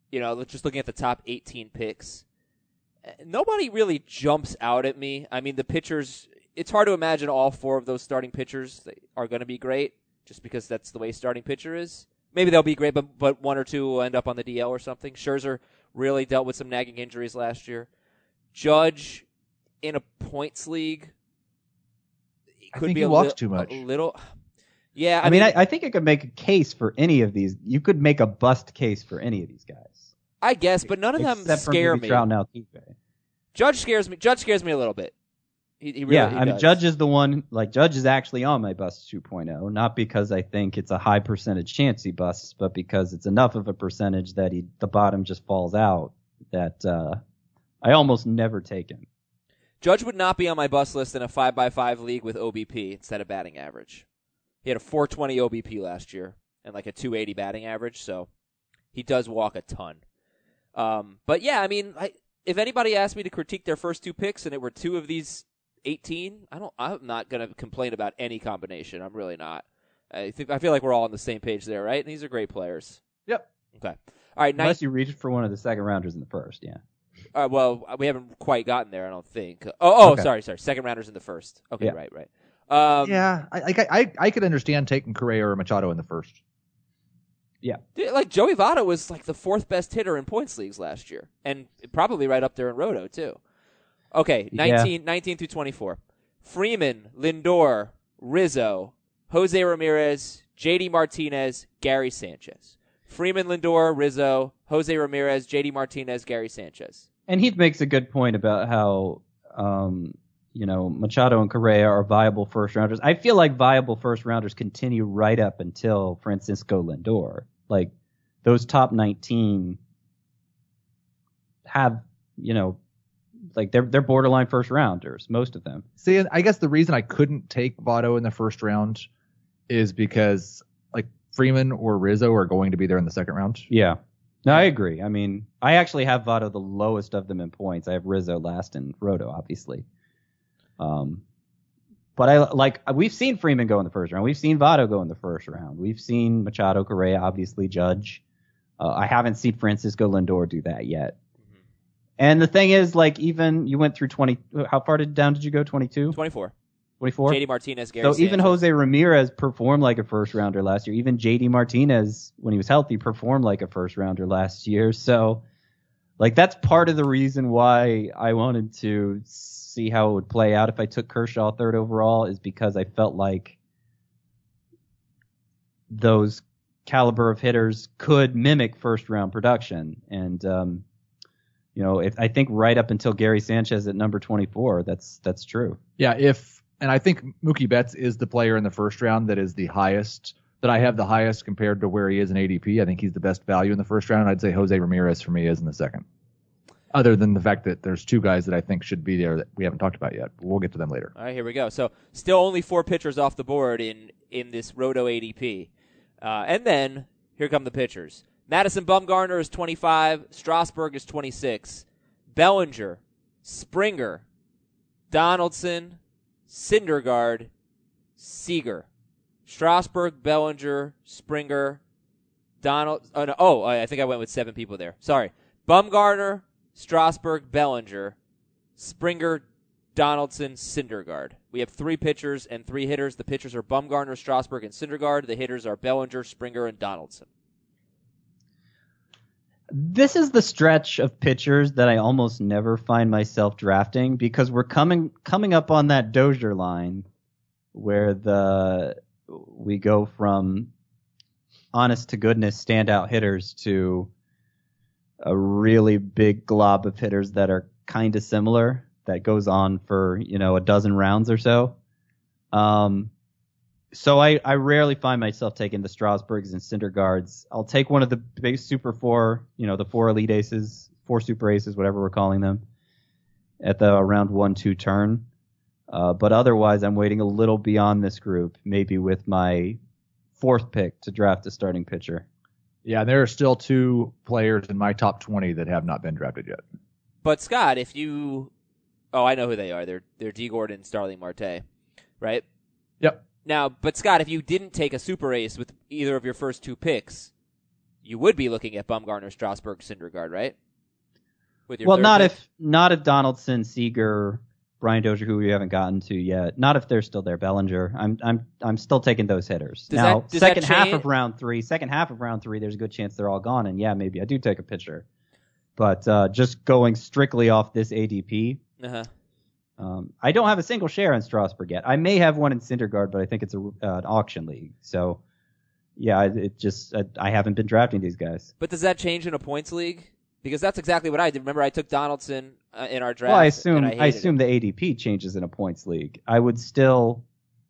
just looking at the top 18 picks, nobody really jumps out at me. I mean, the pitchers, it's hard to imagine all 4 of those starting pitchers are going to be great just because that's the way starting pitcher is. Maybe they'll be great, but 1 or 2 will end up on the DL or something. Scherzer really dealt with some nagging injuries last year. Judge in a points league could be he walks too much. A little. Yeah, I mean, I think I could make a case for any of these. You could make a bust case for any of these guys. I guess, but none of them scare me. Trout and Altuve. Judge scares me. Judge scares me a little bit. He really I mean, does. Judge is the one. Like, Judge is actually on my bust 2.0, not because I think it's a high percentage chance he busts, but because it's enough of a percentage that the bottom just falls out. That I almost never take him. Judge would not be on my bust list in a 5x5 league with OBP instead of batting average. He had a 420 OBP last year and like a 280 batting average, so he does walk a ton. But yeah, I mean, if anybody asked me to critique their first 2 picks and it were 2 of these 18, I'm not going to complain about any combination. I'm really not. I feel like we're all on the same page there, right? And these are great players. Yep. Okay. All right. Unless you reach for one of the second rounders in the first, yeah. Well, we haven't quite gotten there, I don't think. Okay. Sorry. Second rounders in the first. Okay, yeah. right. Yeah, I could understand taking Correa or Machado in the first. Yeah. Like, Joey Votto was like the 4th best hitter in points leagues last year, and probably right up there in Roto, too. Okay, 19 through 24. Freeman, Lindor, Rizzo, Jose Ramirez, J.D. Martinez, Gary Sanchez. Freeman, Lindor, Rizzo, Jose Ramirez, J.D. Martinez, Gary Sanchez. And Heath makes a good point about how, Machado and Correa are viable first rounders. I feel like viable first rounders continue right up until Francisco Lindor. Like, those top 19 have, like they're borderline first rounders, most of them. See, and I guess the reason I couldn't take Votto in the first round is because like Freeman or Rizzo are going to be there in the second round. Yeah. No, I agree. I mean, I actually have Votto the lowest of them in points. I have Rizzo last in Roto, obviously. But we've seen Freeman go in the first round. We've seen Votto go in the first round. We've seen Machado, Correa, obviously Judge. I haven't seen Francisco Lindor do that yet. Mm-hmm. And the thing is, like, even you went through 20. How far down did you go? 22? 24. 24? J.D. Martinez, Gary So Sanchez. even Jose Ramirez performed like a first rounder last year. Even J.D. Martinez, when he was healthy, performed like a first rounder last year. So, like, that's part of the reason why I wanted to see how it would play out if I took Kershaw 3rd overall, is because I felt like those caliber of hitters could mimic first round production. And, I think right up until Gary Sanchez at number 24, that's true. Yeah. And I think Mookie Betts is the player in the first round that is the highest, that I have the highest compared to where he is in ADP. I think he's the best value in the first round. I'd say Jose Ramirez for me is in the second. Other than the fact that there's 2 guys that I think should be there that we haven't talked about yet. But we'll get to them later. All right, here we go. So still only 4 pitchers off the board in this Roto ADP. And then here come the pitchers. Madison Bumgarner is 25. Strasburg is 26. Bellinger, Springer, Donaldson, Syndergaard, Seager. Strasburg, Bellinger, Springer, I think I went with 7 people there. Sorry. Bumgarner, Strasburg, Bellinger, Springer, Donaldson, Syndergaard. We have 3 pitchers and 3 hitters. The pitchers are Bumgarner, Strasburg, and Syndergaard. The hitters are Bellinger, Springer, and Donaldson. This is the stretch of pitchers that I almost never find myself drafting, because we're coming up on that Dozier line where we go from honest to goodness standout hitters to a really big glob of hitters that are kind of similar, that goes on for, a dozen rounds or so. So I rarely find myself taking the Strasburgs and Syndergaards. I'll take one of the big super 4, the 4 elite aces, 4 super aces, whatever we're calling them, at the around 1-2 turn. But otherwise, I'm waiting a little beyond this group, maybe with my 4th pick to draft a starting pitcher. Yeah, there are still 2 players in my top 20 that have not been drafted yet. But Scott, if you, I know who they are. They're D. Gordon, Starling Marte, right? Yep. Now, but Scott, if you didn't take a super ace with either of your first 2 picks, you would be looking at Bumgarner, Strasburg, Syndergaard, right? With your Well, third not pick? if Donaldson, Seager, Brian Dozier, who we haven't gotten to yet. Not if they're still there. Bellinger. I'm still taking those hitters. Does Now, that second half change- of round three, there's a good chance they're all gone, and yeah, maybe I do take a pitcher. But just going strictly off this ADP, I don't have a single share in Strasburg yet. I may have one in Syndergaard, but I think it's an auction league. So yeah, I haven't been drafting these guys. But does that change in a points league? Because that's exactly what I did. Remember, I took Donaldson in our draft. Well, I and assume hated it. the ADP changes in a points league. I would still.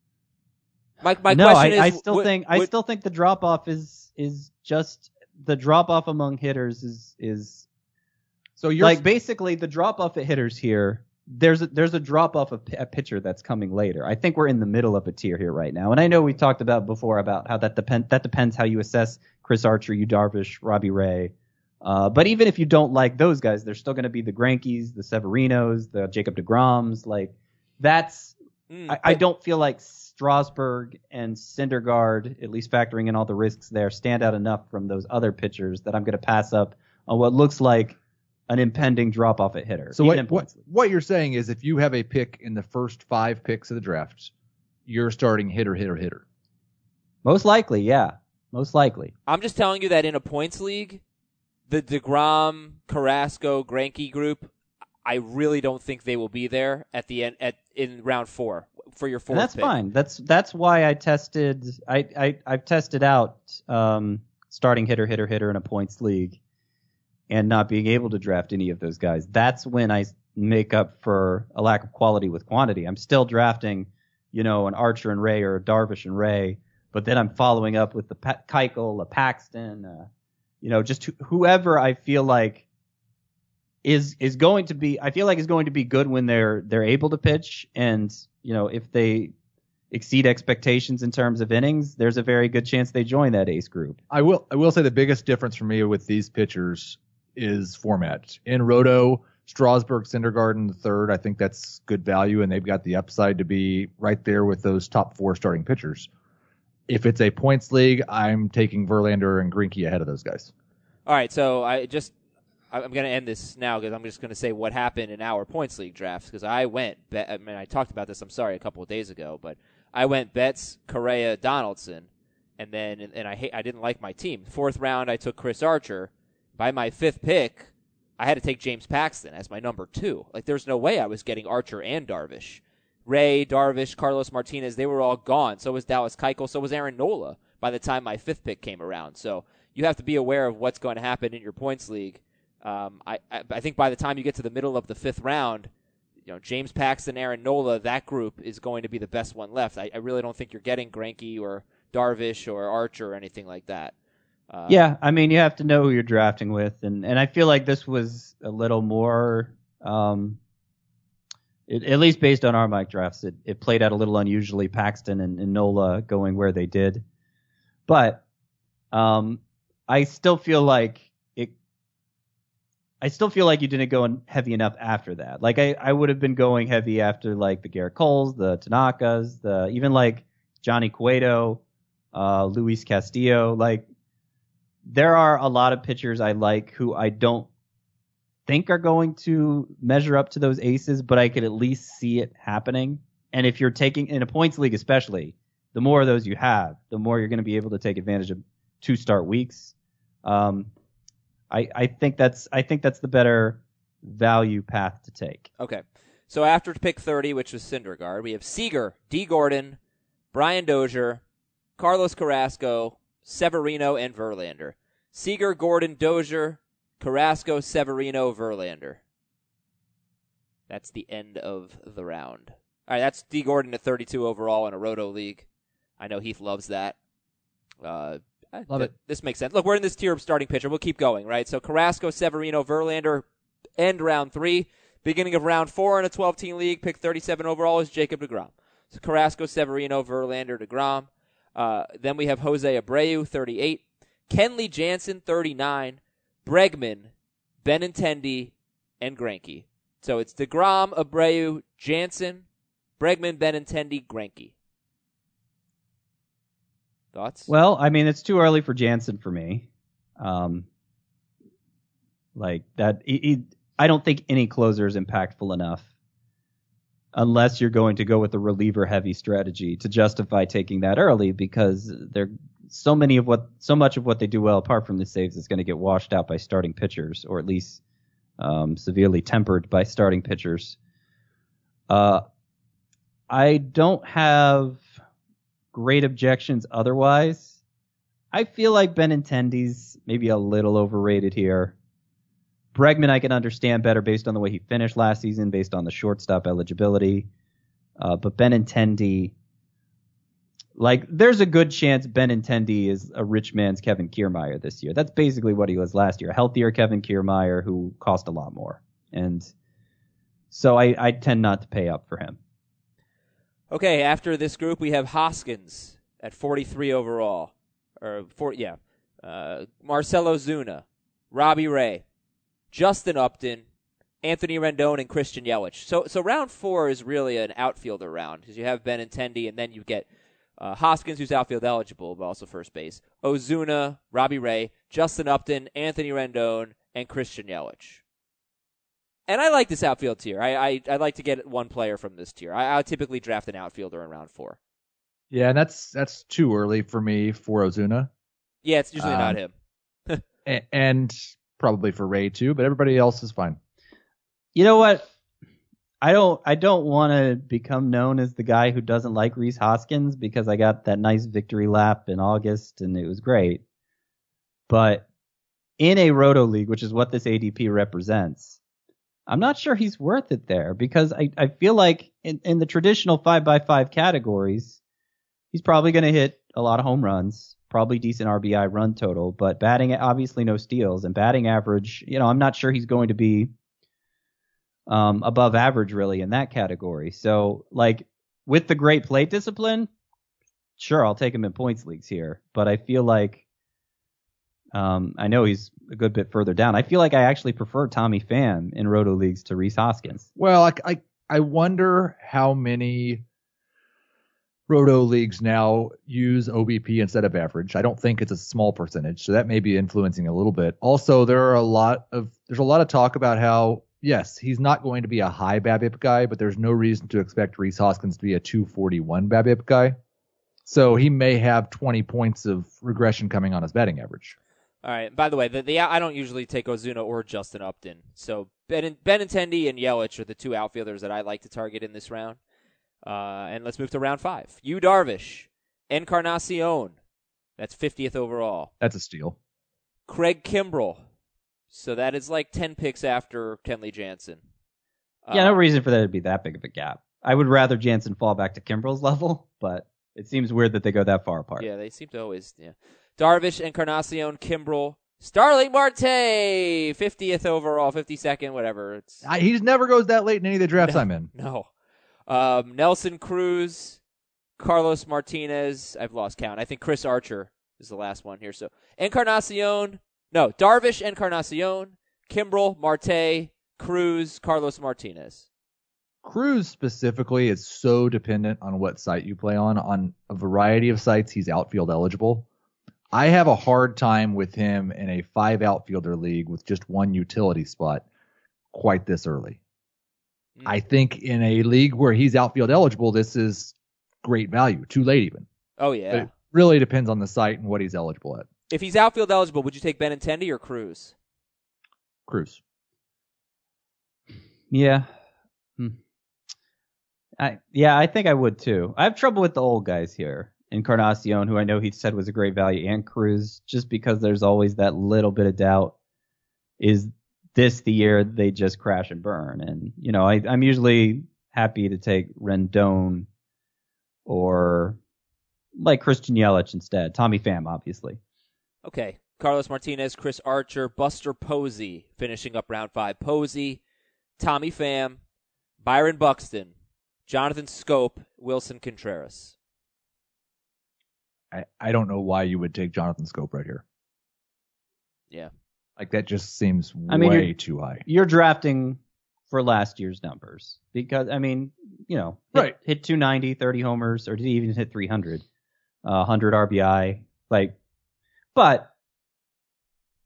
My No, question is, I still think the drop off is just the drop off among hitters is. So you're like basically the drop off at hitters here. There's a drop off of a pitcher that's coming later. I think we're in the middle of a tier here right now, and I know we talked about before about how that depends how you assess Chris Archer, Yu Darvish, Robbie Ray. But even if you don't like those guys, there's still going to be the Greinke's, the Severinos, the Jacob deGroms. Like that's I don't feel like Strasburg and Syndergaard, at least factoring in all the risks there, stand out enough from those other pitchers that I'm going to pass up on what looks like an impending drop off at hitter. So even in points league. what you're saying is if you have a pick in the first 5 picks of the draft, you're starting hitter. Most likely, yeah. Most likely. I'm just telling you that in a points league, the DeGrom, Carrasco, Greinke group, I really don't think they will be there at the end in round 4 for your fourth And that's pick. fine. That's why I've tested out starting hitter in a points league and not being able to draft any of those guys. That's when I make up for a lack of quality with quantity. I'm still drafting, an Archer and Ray or a Darvish and Ray, but then I'm following up with the Keuchel, a Paxton, just whoever I feel like is going to be good when they're able to pitch, and if they exceed expectations in terms of innings, there's a very good chance they join that ace group. I will say the biggest difference for me with these pitchers is format. In Roto, Strasburg, Syndergaard in the third, I think that's good value, and they've got the upside to be right there with those top 4 starting pitchers. If it's a points league, I'm taking Verlander and Greinke ahead of those guys. All right, so I'm going to end this now because I'm just going to say what happened in our points league drafts because I talked about this, a couple of days ago, but I went Betts, Correa, Donaldson, and I didn't like my team. 4th round, I took Chris Archer. By my 5th pick, I had to take James Paxton as my number 2. Like, there's no way I was getting Archer and Darvish. Ray, Darvish, Carlos Martinez, they were all gone. So was Dallas Keuchel. So was Aaron Nola by the time my 5th pick came around. So you have to be aware of what's going to happen in your points league. I think by the time you get to the middle of the 5th round, James Paxton, Aaron Nola, that group is going to be the best one left. I really don't think you're getting Greinke or Darvish or Archer or anything like that. Yeah, I mean, you have to know who you're drafting with, and I feel like this was a little more, at least based on our mock drafts, it played out a little unusually, Paxton and Nola going where they did. But I still feel like you didn't go heavy enough after that. Like I would have been going heavy after like the Garrett Coles, the Tanakas, even like Johnny Cueto, Luis Castillo. Like there are a lot of pitchers I like who I don't think are going to measure up to those aces, but I could at least see it happening. And if you're taking in a points league, especially, the more of those you have, the more you're going to be able to take advantage of 2 start weeks. I think that's the better value path to take. Okay. So after pick 30, which was Syndergaard, we have Seager, D. Gordon, Brian Dozier, Carlos Carrasco, Severino, and Verlander. Seager, Gordon, Dozier, Carrasco, Severino, Verlander. That's the end of the round. All right, that's D. Gordon at 32 overall in a Roto league. I know Heath loves that. Love it. This makes sense. Look, we're in this tier of starting pitcher. We'll keep going, right? So Carrasco, Severino, Verlander, end round 3. Beginning of round 4 in a 12-team league, pick 37 overall is Jacob deGrom. So Carrasco, Severino, Verlander, deGrom. Then we have Jose Abreu, 38. Kenley Jansen, 39. Bregman, Benintendi, and Greinke. So it's deGrom, Abreu, Jansen, Bregman, Benintendi, Greinke. Thoughts? Well, I mean, it's too early for Jansen for me. Like that, I don't think any closer is impactful enough unless you're going to go with a reliever-heavy strategy to justify taking that early, because they're so much of what they do well, apart from the saves, is going to get washed out by starting pitchers, or at least severely tempered by starting pitchers. I don't have great objections otherwise. I feel like Benintendi's maybe a little overrated here. Bregman I can understand better based on the way he finished last season, based on the shortstop eligibility. But Benintendi, like, there's a good chance Benintendi is a rich man's Kevin Kiermaier this year. That's basically what he was last year. A healthier Kevin Kiermaier who cost a lot more. And so I tend not to pay up for him. Okay, after this group, we have Hoskins at 43 overall. Marcell Ozuna, Robbie Ray, Justin Upton, Anthony Rendon, and Christian Yelich. So round 4 is really an outfielder round, because you have Benintendi, and then you get Hoskins, who's outfield eligible, but also first base, Ozuna, Robbie Ray, Justin Upton, Anthony Rendon, and Christian Yelich. And I like this outfield tier. I like to get one player from this tier. I typically draft an outfielder in round 4. Yeah, and that's too early for me for Ozuna. Yeah, it's usually not him. and probably for Ray too, but everybody else is fine. You know what? I don't want to become known as the guy who doesn't like Rhys Hoskins, because I got that nice victory lap in August and it was great. But in a Roto League, which is what this ADP represents, I'm not sure he's worth it there, because I feel like in the traditional 5x5 categories, he's probably going to hit a lot of home runs, probably decent RBI run total, but batting, obviously no steals, and batting average, I'm not sure he's going to be above average really in that category. So, like, with the great plate discipline, sure, I'll take him in points leagues here, but I feel like I know he's a good bit further down. I feel like I actually prefer Tommy Pham in Roto leagues to Rhys Hoskins. Well, I wonder how many Roto leagues now use OBP instead of average. I don't think it's a small percentage, so that may be influencing a little bit. Also, there's a lot of talk about how, yes, he's not going to be a high BABIP guy, but there's no reason to expect Rhys Hoskins to be a 241 BABIP guy. So he may have 20 points of regression coming on his batting average. All right. By the way, I don't usually take Ozuna or Justin Upton. So Benintendi and Yelich are the two outfielders that I like to target in this round. And let's move to round 5. Yu Darvish, Encarnacion. That's 50th overall. That's a steal. Craig Kimbrell. So that is like 10 picks after Kenley Jansen. Yeah, no reason for that to be that big of a gap. I would rather Jansen fall back to Kimbrell's level, but it seems weird that they go that far apart. Yeah, they seem to always, Darvish, Encarnacion, Kimbrell, Starling Marte, 50th overall, 52nd, whatever. He just never goes that late in any of the drafts I'm in. No. Nelson Cruz, Carlos Martinez, I've lost count. I think Chris Archer is the last one here. So Darvish, Encarnacion, Kimbrell, Marte, Cruz, Carlos Martinez. Cruz specifically is so dependent on what site you play on. On a variety of sites, he's outfield eligible. I have a hard time with him in a 5 outfielder league with just one utility spot quite this early. I think in a league where he's outfield eligible, this is great value. Too late even. Oh, yeah. But it really depends on the site and what he's eligible at. If he's outfield eligible, would you take Benintendi or Cruz? Cruz. Yeah. I think I would too. I have trouble with the old guys here. Encarnacion, who I know he said was a great value, and Cruz, just because there's always that little bit of doubt. Is this the year they just crash and burn? And, I'm usually happy to take Rendon or like Christian Yelich instead. Tommy Pham, obviously. Okay. Carlos Martinez, Chris Archer, Buster Posey finishing up round 5. Posey, Tommy Pham, Byron Buxton, Jonathan Scope, Wilson Contreras. I don't know why you would take Jonathan Scope right here. Yeah. Like, that just seems way too high. You're drafting for last year's numbers because, right. Hit 290, 30 homers, or did he even hit 300? 100 RBI. But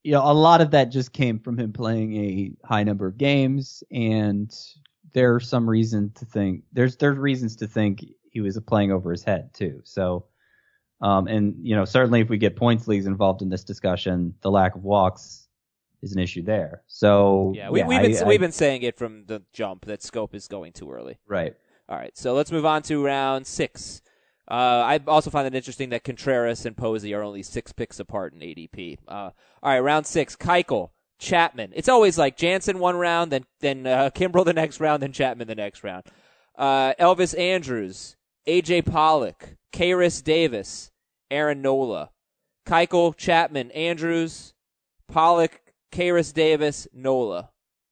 a lot of that just came from him playing a high number of games, and there's reasons to think he was playing over his head too. So, and certainly if we get points leagues involved in this discussion, the lack of walks is an issue there. So we've been saying it from the jump that Scope is going too early. Right. All right, so let's move on to round 6. I also find it interesting that Contreras and Posey are only 6 picks apart in ADP. All right, round 6, Keuchel, Chapman. It's always like Jansen one round, then Kimbrel the next round, then Chapman the next round. Elvis Andrus, A.J. Pollock, Kairis Davis, Aaron Nola. Keuchel, Chapman, Andrus, Pollock, Kairis Davis, Nola.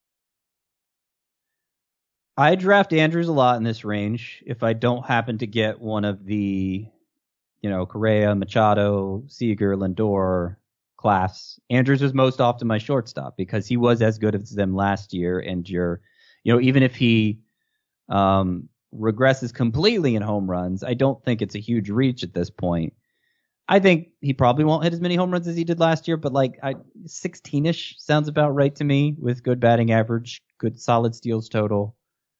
I draft Andrews a lot in this range. If I don't happen to get one of the, Correa, Machado, Seager, Lindor class, Andrews is most often my shortstop because he was as good as them last year. And even if he regresses completely in home runs, I don't think it's a huge reach at this point. I think he probably won't hit as many home runs as he did last year, but 16-ish sounds about right to me with good batting average, good solid steals total.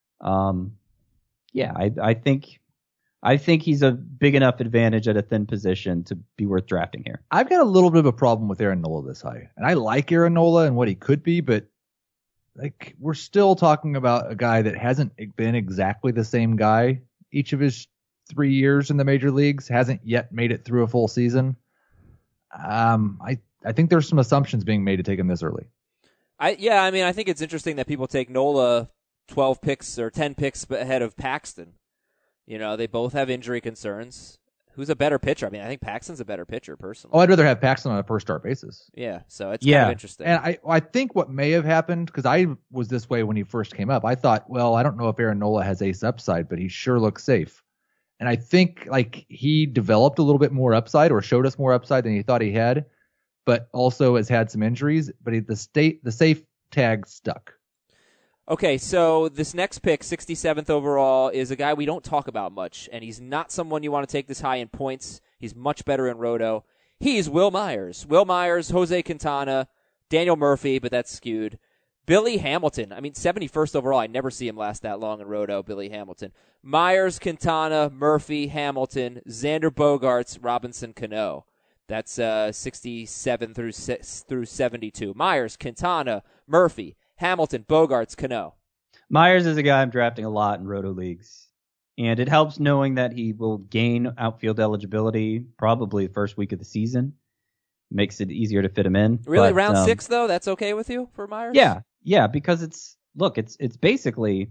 I think he's a big enough advantage at a thin position to be worth drafting here. I've got a little bit of a problem with Aaron Nola this high, and I like Aaron Nola and what he could be, but we're still talking about a guy that hasn't been exactly the same guy each of his 3 years in the major leagues, hasn't yet made it through a full season. I think there's some assumptions being made to take him this early. I think it's interesting that people take Nola 12 picks or 10 picks ahead of Paxton. They both have injury concerns. Who's a better pitcher? I think Paxton's a better pitcher, personally. Oh, I'd rather have Paxton on a first start basis. Yeah, so it's kind of interesting. And I think what may have happened, because I was this way when he first came up, I thought, well, I don't know if Aaron Nola has ace upside, but he sure looks safe. And I think he developed a little bit more upside or showed us more upside than he thought he had, but also has had some injuries. But the safe tag stuck. Okay, so this next pick, 67th overall, is a guy we don't talk about much, and he's not someone you want to take this high in points. He's much better in Roto. He's Will Myers. Will Myers, Jose Quintana, Daniel Murphy, but that's skewed. Billy Hamilton. 71st overall. I never see him last that long in Roto, Billy Hamilton. Myers, Quintana, Murphy, Hamilton, Xander Bogaerts, Robinson Cano. That's 67 through 72. Myers, Quintana, Murphy, Hamilton, Bogaerts, Cano. Myers is a guy I'm drafting a lot in Roto leagues, and it helps knowing that he will gain outfield eligibility probably the first week of the season. Makes it easier to fit him in. Really, round 6 though, that's okay with you for Myers? Yeah, because it's basically.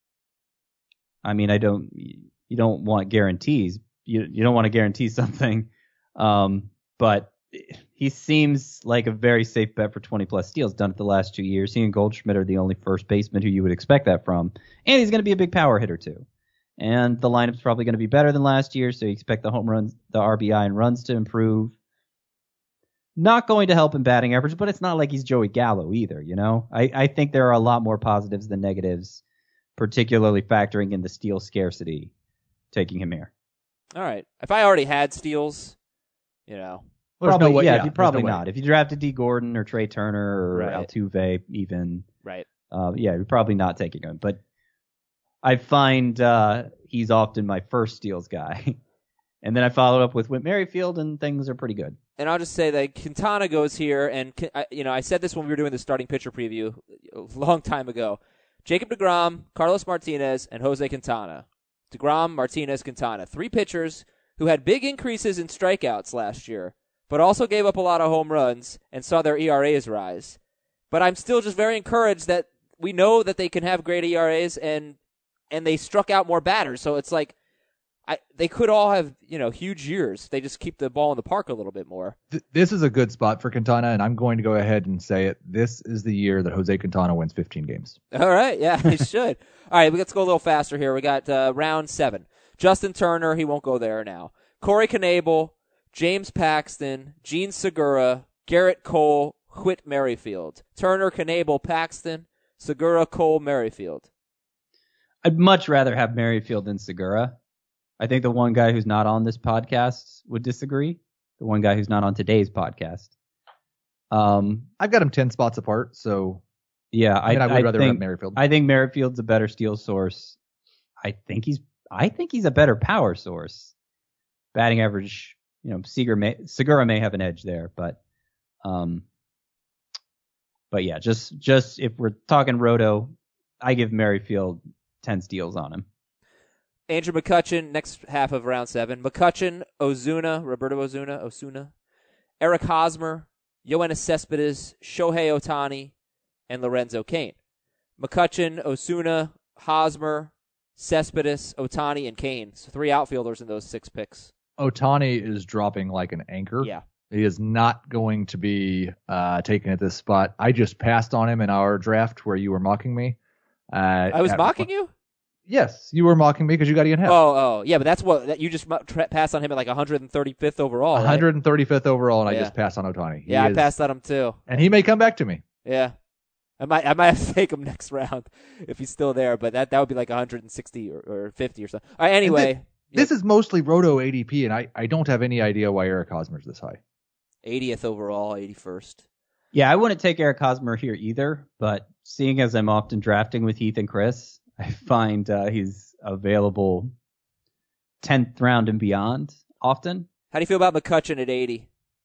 You don't want guarantees. You don't want to guarantee something, but he seems like a very safe bet for 20-plus steals. Done it the last 2 years. He and Goldschmidt are the only first baseman who you would expect that from. And he's going to be a big power hitter, too. And the lineup's probably going to be better than last year, so you expect the home runs, the RBI and runs to improve. Not going to help in batting average, but it's not like he's Joey Gallo either, I think there are a lot more positives than negatives, particularly factoring in the steal scarcity, taking him here. All right. If I already had steals, Probably not. If you drafted D. Gordon or Trey Turner or Altuve even. Right. You're probably not taking him. But I find he's often my first steals guy. And then I followed up with Whit Merrifield, and things are pretty good. And I'll just say that Quintana goes here, and I said this when we were doing the starting pitcher preview a long time ago. Jacob deGrom, Carlos Martinez, and Jose Quintana. deGrom, Martinez, Quintana. 3 pitchers who had big increases in strikeouts last year, but also gave up a lot of home runs and saw their ERAs rise. But I'm still just very encouraged that we know that they can have great ERAs, and they struck out more batters. So it's like they could all have huge years. They just keep the ball in the park a little bit more. This is a good spot for Quintana, and I'm going to go ahead and say it. This is the year that Jose Quintana wins 15 games. All right, yeah, he should. All right, let's go a little faster here. We got round 7. Justin Turner, he won't go there now. Corey Knebel, James Paxton, Gene Segura, Garrett Cole, Whit Merrifield. Turner, Knebel, Paxton, Segura, Cole, Merrifield. I'd much rather have Merrifield than Segura. I think the one guy who's not on this podcast would disagree. The one guy who's not on today's podcast. I've got him 10 spots apart, so yeah, I would rather think, have Merrifield. I think Merrifield's a better steal source. I think he's a better power source. Batting average, Segura may have an edge there, but yeah, just if we're talking roto, I give Merrifield 10 steals on him. Andrew McCutchen, next half of round 7. McCutchen, Roberto Osuna, Eric Hosmer, Yoenis Cespedes, Shohei Ohtani, and Lorenzo Cain. McCutchen, Osuna, Hosmer, Cespedes, Ohtani, and Cain. So 3 outfielders in those 6 picks. Ohtani is dropping like an anchor. Yeah. He is not going to be taken at this spot. I just passed on him in our draft where you were mocking me. I was mocking you? Yes, you were mocking me because you got Ian Happ. Oh, yeah, but that's what you just passed on him at like 135th overall. 135th overall, and I just passed on Ohtani. I passed on him too. And he may come back to me. Yeah. I might have to take him next round if he's still there, but that would be like 160 or 50 or something. All right, anyway. This is mostly Roto ADP, and I don't have any idea why Eric Hosmer's this high. 80th overall, 81st. Yeah, I wouldn't take Eric Hosmer here either, but seeing as I'm often drafting with Heath and Chris, I find he's available 10th round and beyond often. How do you feel about McCutchen at 80?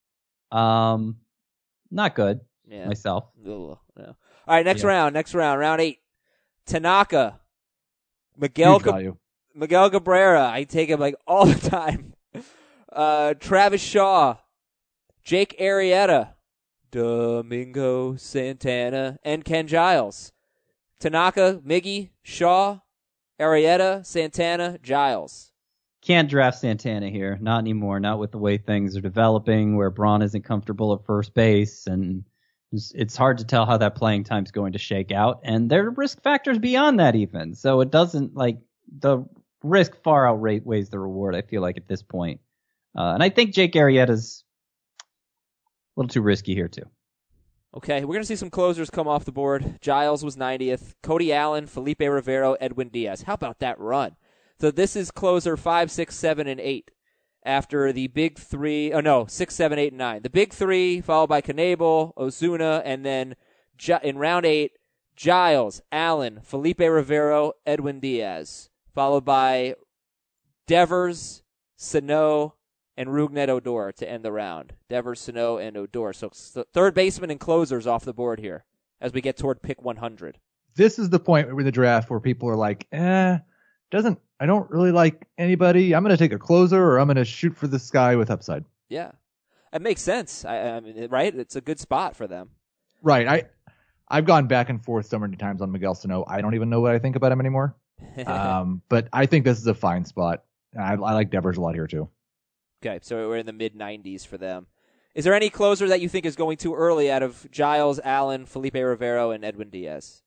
Not good myself. No. All right, next round, round 8. Tanaka, Miguel Cabrera. I take him like all the time. Travis Shaw, Jake Arrieta, Domingo Santana, and Ken Giles. Tanaka, Miggy, Shaw, Arrieta, Santana, Giles. Can't draft Santana here. Not anymore. Not with the way things are developing, where Braun isn't comfortable at first base, and it's hard to tell how that playing time's going to shake out. And there are risk factors beyond that even. So it doesn't, the risk far outweighs the reward, I feel like, at this point. And I think Jake Arrieta's a little too risky here, too. Okay, we're going to see some closers come off the board. Giles was 90th. Cody Allen, Felipe Rivero, Edwin Diaz. How about that run? So this is closer 5, 6, 7, and 8 after the big 3. Oh, no, 6, 7, 8, and 9. The big 3 followed by Knebel, Ozuna, and then in round 8, Giles, Allen, Felipe Rivero, Edwin Diaz, followed by Devers, Sano, and Rougned Odor to end the round. Devers, Sano, and Odor. So third baseman and closers off the board here as we get toward pick 100. This is the point in the draft where people are like, I don't really like anybody. I'm going to take a closer or I'm going to shoot for the sky with upside. Yeah. It makes sense. I mean, right? It's a good spot for them. Right. I've gone back and forth so many times on Miguel Sano. I don't even know what I think about him anymore. But I think this is a fine spot. I like Devers a lot here too. Okay, so we're in the mid-90s for them. Is there any closer that you think is going too early out of Giles, Allen, Felipe Rivero, and Edwin Diaz?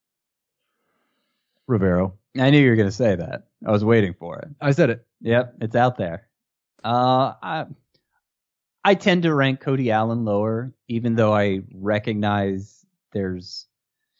Rivero. I knew you were going to say that. I was waiting for it. I said it. Yep, it's out there. I tend to rank Cody Allen lower, even though I recognize there's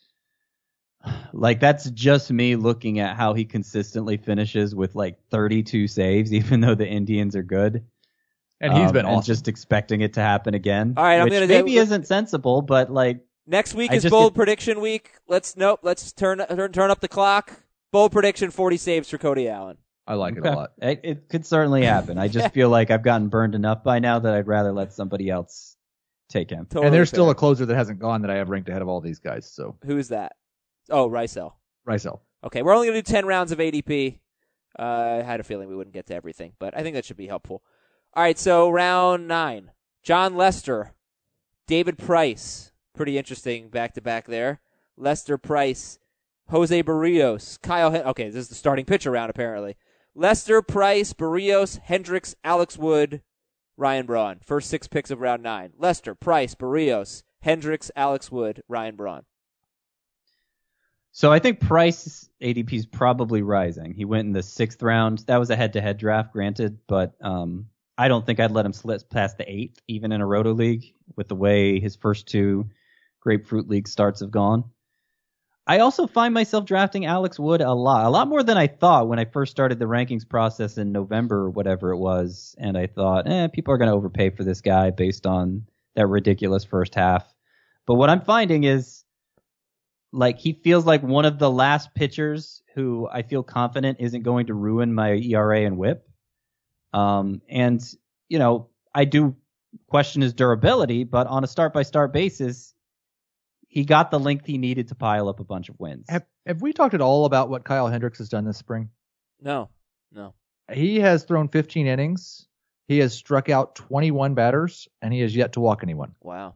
that's just me looking at how he consistently finishes with 32 saves, even though the Indians are good. And he's been awesome. And just expecting it to happen again. All right, maybe isn't sensible, but next week is bold prediction week. Let's turn up the clock. Bold prediction: 40 saves for Cody Allen. I like it a lot. It could certainly happen. I just feel like I've gotten burned enough by now that I'd rather let somebody else take him. Totally and there's fair. still a closer that hasn't gone that I have ranked ahead of all these guys. So who's that? Oh, Rysel. Okay, we're only going to do 10 rounds of ADP. I had a feeling we wouldn't get to everything, but I think that should be helpful. All right, so round 9. John Lester, David Price. Pretty interesting back-to-back there. Lester, Price, Jose Barrios, Kyle. Okay, this is the starting pitcher round, apparently. Lester, Price, Barrios, Hendricks, Alex Wood, Ryan Braun. First 6 picks of round 9. Lester, Price, Barrios, Hendricks, Alex Wood, Ryan Braun. So I think Price's ADP is probably rising. He went in the 6th round. That was a head-to-head draft, granted, but I don't think I'd let him slip past the 8th, even in a Roto League, with the way his first 2 Grapefruit League starts have gone. I also find myself drafting Alex Wood a lot more than I thought when I first started the rankings process in November or whatever it was, and I thought, people are going to overpay for this guy based on that ridiculous first half. But what I'm finding is, like, he feels like one of the last pitchers who I feel confident isn't going to ruin my ERA and WHIP. And, you know, I do question his durability, but on a start-by-start basis, he got the length he needed to pile up a bunch of wins. Have we talked at all about what Kyle Hendricks has done this spring? No. He has thrown 15 innings. He has struck out 21 batters, and he has yet to walk anyone. Wow.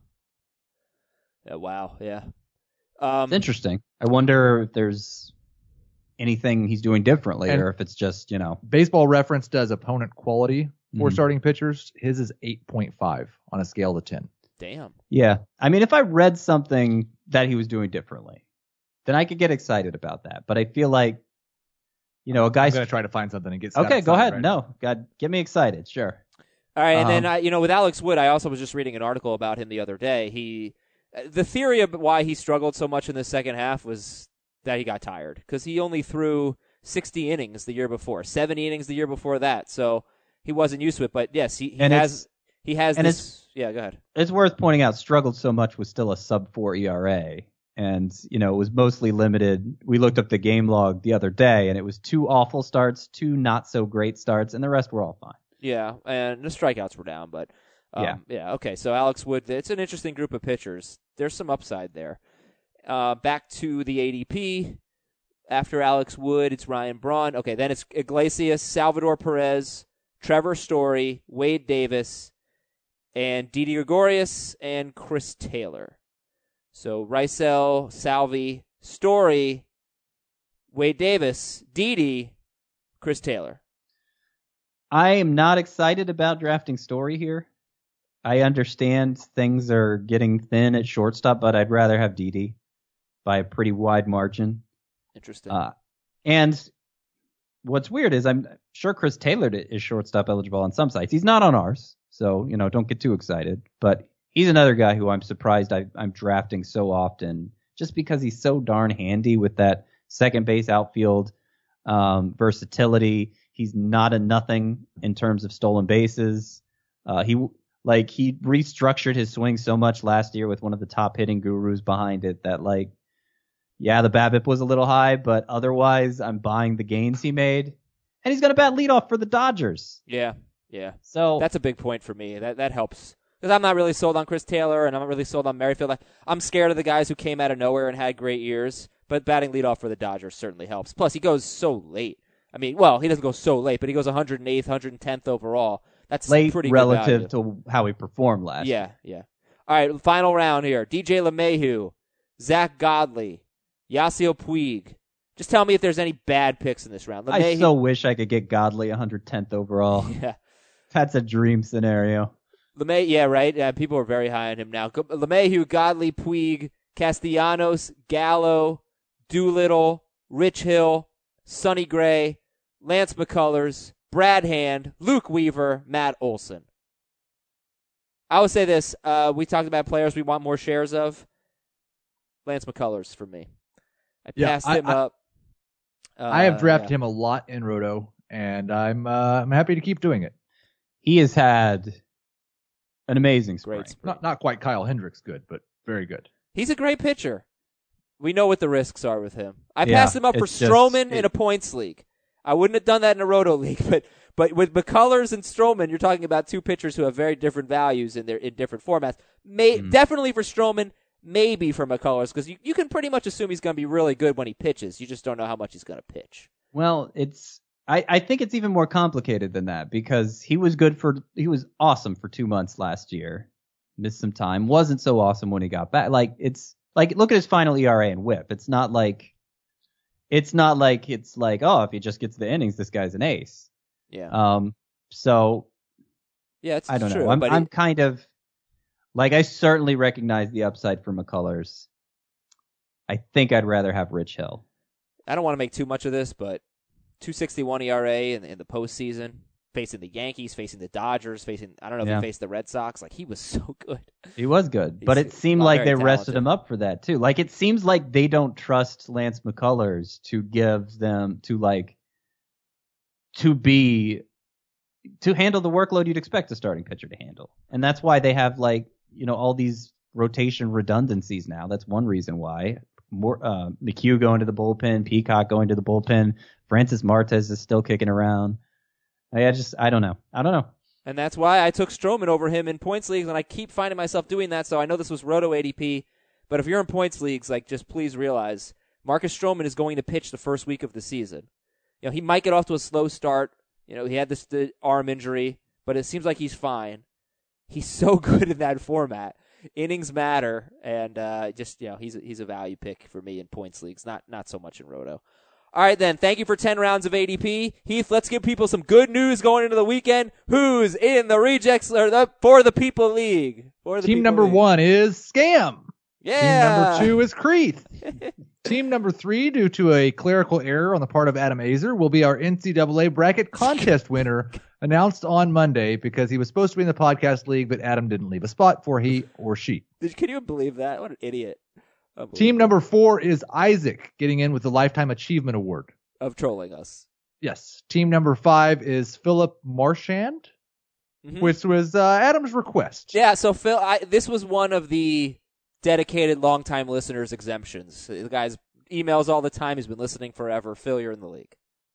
Yeah. It's interesting. I wonder if there's anything he's doing differently, or if it's just, you know. Baseball Reference does opponent quality for starting pitchers. His is 8.5 on a scale of 10. Damn. Yeah. I mean, if I read something that he was doing differently, then I could get excited about that. But I feel like, you know, a guy's... I'm going to try to find something and get Okay, go ahead. Right No, God, get me excited. Sure. All right, and then, with Alex Wood, I also was just reading an article about him the other day. The theory of why he struggled so much in the second half was that he got tired, because he only threw 60 innings the year before, 70 innings the year before that, so he wasn't used to it. But yes, he has this. Yeah, go ahead. It's worth pointing out, struggled so much was still a sub-4 ERA, and, you know, it was mostly limited. We looked up the game log the other day, and it was 2 awful starts, 2 not-so-great starts, and the rest were all fine. Yeah, and the strikeouts were down, but yeah. Okay, so Alex Wood, it's an interesting group of pitchers. There's some upside there. Back to the ADP. After Alex Wood, it's Ryan Braun. Okay, then it's Iglesias, Salvador Perez, Trevor Story, Wade Davis, and Didi Gregorius, and Chris Taylor. So Rysel, Salvi, Story, Wade Davis, Didi, Chris Taylor. I am not excited about drafting Story here. I understand things are getting thin at shortstop, but I'd rather have Didi by a pretty wide margin. Interesting. And what's weird is I'm sure Chris Taylor is shortstop eligible on some sites. He's not on ours, so, you know, don't get too excited. But he's another guy who I'm surprised I'm drafting so often, just because he's so darn handy with that second base outfield versatility. He's not a nothing in terms of stolen bases. He restructured his swing so much last year with one of the top hitting gurus behind it that, like, yeah, the BABIP was a little high, but otherwise I'm buying the gains he made. And he's going to bat leadoff for the Dodgers. Yeah. So that's a big point for me. That helps. Because I'm not really sold on Chris Taylor, and I'm not really sold on Merrifield. I'm scared of the guys who came out of nowhere and had great years, but batting leadoff for the Dodgers certainly helps. Plus, he goes so late. I mean, well, he doesn't go so late, but he goes 108th, 110th overall. That's late pretty relative good value. to how he performed last year. Yeah. All right, final round here. DJ LeMahieu, Zach Godley, Yasiel Puig. Just tell me if there's any bad picks in this round. I so wish I could get Godley 110th overall. Yeah. That's a dream scenario. Yeah, right? Yeah, people are very high on him now. LeMahieu, Godley, Puig, Castellanos, Gallo, Doolittle, Rich Hill, Sonny Gray, Lance McCullers, Brad Hand, Luke Weaver, Matt Olson. I would say this. We talked about players we want more shares of. Lance McCullers for me. I passed him up. I have drafted him a lot in Roto, and I'm happy to keep doing it. He has had an amazing spring. Great spring. Not quite Kyle Hendricks good, but very good. He's a great pitcher. We know what the risks are with him. I passed him up for Stroman in a points league. I wouldn't have done that in a Roto league, but with McCullers and Stroman, you're talking about two pitchers who have very different values in different formats. Definitely for Stroman, maybe for McCullers, because you can pretty much assume he's going to be really good when he pitches. You just don't know how much he's going to pitch. Well, I think it's even more complicated than that, because he was awesome for 2 months last year. Missed some time. Wasn't so awesome when he got back. Look at his final ERA and WHIP. It's not like oh, if he just gets the innings, this guy's an ace. Yeah. So yeah, it's I don't true, know. I'm kind of like, I certainly recognize the upside for McCullers. I think I'd rather have Rich Hill. I don't want to make too much of this, but 2.61 ERA in the postseason, facing the Yankees, facing the Dodgers, I don't know if he faced the Red Sox. Like, he was so good. He was good, but it seemed like they rested him up for that too. Like, it seems like they don't trust Lance McCullers to give them to handle the workload you'd expect a starting pitcher to handle, and that's why they have all these rotation redundancies now. That's one reason why. More McHugh going to the bullpen, Peacock going to the bullpen, Francis Martes is still kicking around. I don't know. And that's why I took Stroman over him in points leagues, and I keep finding myself doing that. So I know this was Roto ADP, but if you're in points leagues, just please realize Marcus Stroman is going to pitch the first week of the season. He might get off to a slow start. He had the arm injury, but it seems like he's fine. He's so good in that format. Innings matter, and he's a value pick for me in points leagues, not so much in Roto. All right, then. Thank you for 10 rounds of ADP. Heath, let's give people some good news going into the weekend. Who's in the rejects for the People League? Team number 1 is Scam. Yeah. Team number 2 is Creeth. Team number 3, due to a clerical error on the part of Adam Azer, will be our NCAA bracket contest winner, announced on Monday because he was supposed to be in the podcast league, but Adam didn't leave a spot for he or she. Can you believe that? What an idiot. Team number 4 is Isaac, getting in with the Lifetime Achievement Award. Of trolling us. Yes. Team number 5 is Philip Marchand, which was Adam's request. Yeah, so Phil, this was one of the dedicated longtime listeners' exemptions. The guy's emails all the time. He's been listening forever. Phil, you're in the league.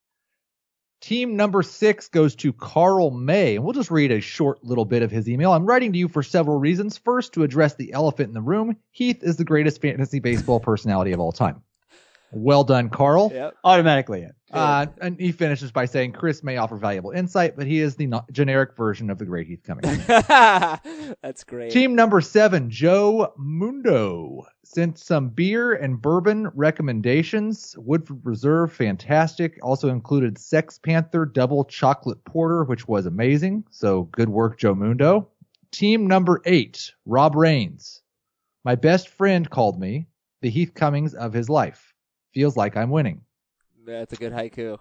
Team number 6 goes to Carl May, and we'll just read a short little bit of his email. I'm writing to you for several reasons. First, to address the elephant in the room. Heath is the greatest fantasy baseball personality of all time. Well done, Carl. Yep. Automatically. And he finishes by saying Chris may offer valuable insight, but he is the generic version of the great Heath Cummings. That's great. Team number 7, Joe Mundo, sent some beer and bourbon recommendations. Woodford Reserve, fantastic. Also included Sex Panther Double Chocolate Porter, which was amazing. So good work, Joe Mundo. Team number 8, Rob Raines. My best friend called me the Heath Cummings of his life. Feels like I'm winning. That's a good haiku.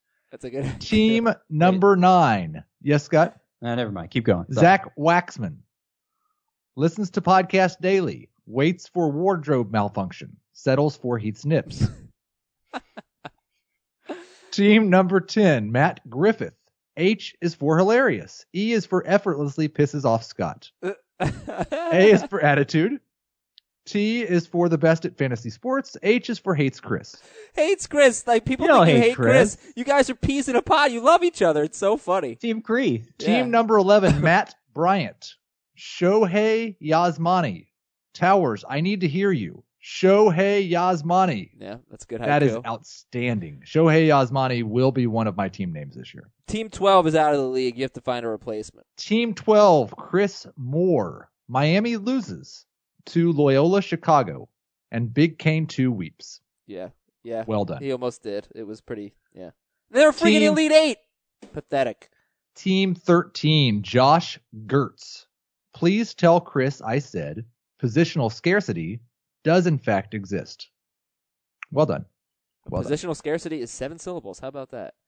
Team number 9. Yes, Scott? Never mind. Keep going. Zach Waxman. Listens to podcast daily. Waits for wardrobe malfunction. Settles for Heath's nips. Team number 10. Matt Griffith. H is for hilarious. E is for effortlessly pisses off Scott. A is for attitude. T is for the best at fantasy sports. H is for hates Chris. Hates Chris. People think you hate Chris. You guys are peas in a pod. You love each other. It's so funny. Team Creeth. Team number 11, Matt Bryant. Shohei Yasmani. Towers, I need to hear you. Shohei Yasmani. Yeah, that's good. That is outstanding. Shohei Yasmani will be one of my team names this year. Team 12 is out of the league. You have to find a replacement. Team 12, Chris Moore. Miami loses to Loyola Chicago, and Big Cane 2 weeps. Yeah. Well done. He almost did. It was pretty, yeah. They're freaking Elite 8. Pathetic. Team 13, Josh Gertz. Please tell Chris I said positional scarcity does in fact exist. Well done. Positional scarcity is 7 syllables. How about that?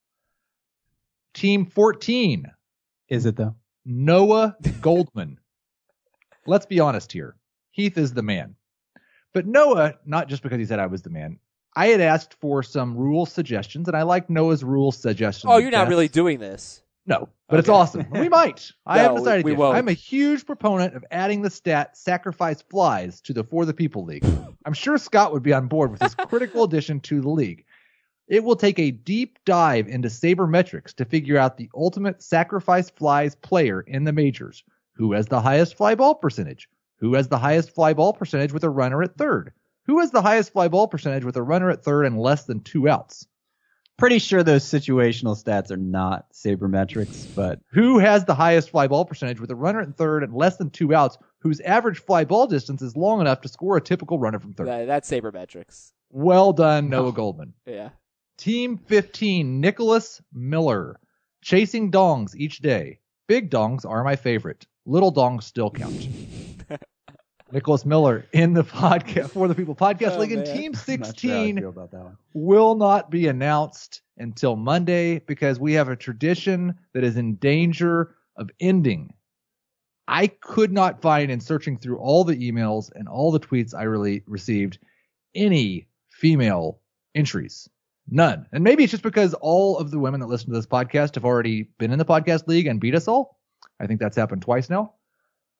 Team 14. Is it though? Noah Goldman. Let's be honest here. Heath is the man. But Noah, not just because he said I was the man, I had asked for some rule suggestions, and I like Noah's rule suggestions. Oh, you're not really doing this. No, but It's awesome. We might. I haven't decided yet. Won't. I'm a huge proponent of adding the stat sacrifice flies to the For the People League. I'm sure Scott would be on board with this critical addition to the league. It will take a deep dive into sabermetrics to figure out the ultimate sacrifice flies player in the majors. Who has the highest fly ball percentage? Who has the highest fly ball percentage with a runner at third? Who has the highest fly ball percentage with a runner at third and less than 2 outs? Pretty sure those situational stats are not sabermetrics, but who has the highest fly ball percentage with a runner at third and less than 2 outs, whose average fly ball distance is long enough to score a typical runner from third? That's sabermetrics. Well done, Noah Goldman. Yeah. Team 15, Nicholas Miller. Chasing dongs each day. Big dongs are my favorite. Little dongs still count. Nicholas Miller in the podcast For the People podcast league. And Team 16 will not be announced until Monday because we have a tradition that is in danger of ending. I could not find, in searching through all the emails and all the tweets I received, any female entries. None. And maybe it's just because all of the women that listen to this podcast have already been in the podcast league and beat us all. I think that's happened twice now.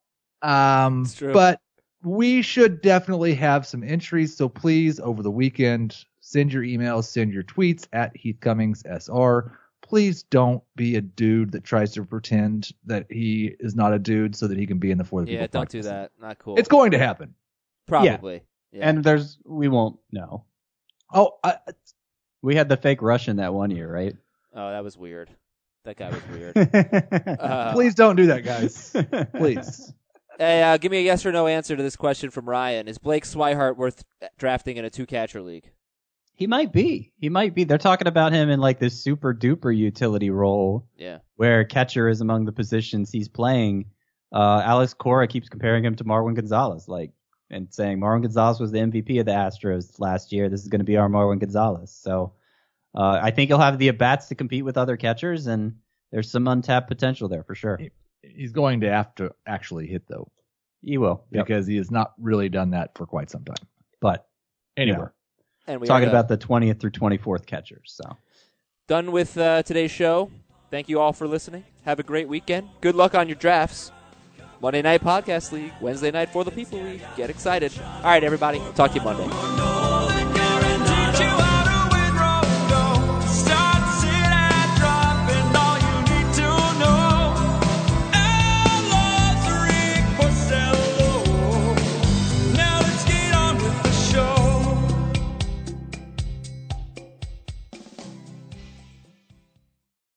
It's true. But we should definitely have some entries. So please, over the weekend, send your emails, send your tweets at Heath Cummings SR. Please don't be a dude that tries to pretend that he is not a dude so that he can be in the For the People Yeah, don't do podcast. that. Not cool. It's going to happen. Probably. Yeah. And we won't know. Oh, We had the fake Russian that one year, right? Oh, that was weird. That guy was weird. please don't do that, guys. Please. Hey, give me a yes or no answer to this question from Ryan. Is Blake Swihart worth drafting in a 2-catcher league? He might be. They're talking about him in like this super duper utility role. Yeah. Where catcher is among the positions he's playing. Alex Cora keeps comparing him to Marwin Gonzalez, and saying Marwin Gonzalez was the MVP of the Astros last year. This is going to be our Marwin Gonzalez. So I think he'll have the at-bats to compete with other catchers, and there's some untapped potential there for sure. He's going to have to actually hit, though. He will. Because he has not really done that for quite some time. But anyway. And we talking about the 20th through 24th catchers. So done with today's show. Thank you all for listening. Have a great weekend. Good luck on your drafts. Monday Night Podcast League, Wednesday Night For the People League. Get excited. All right, everybody. Talk to you Monday.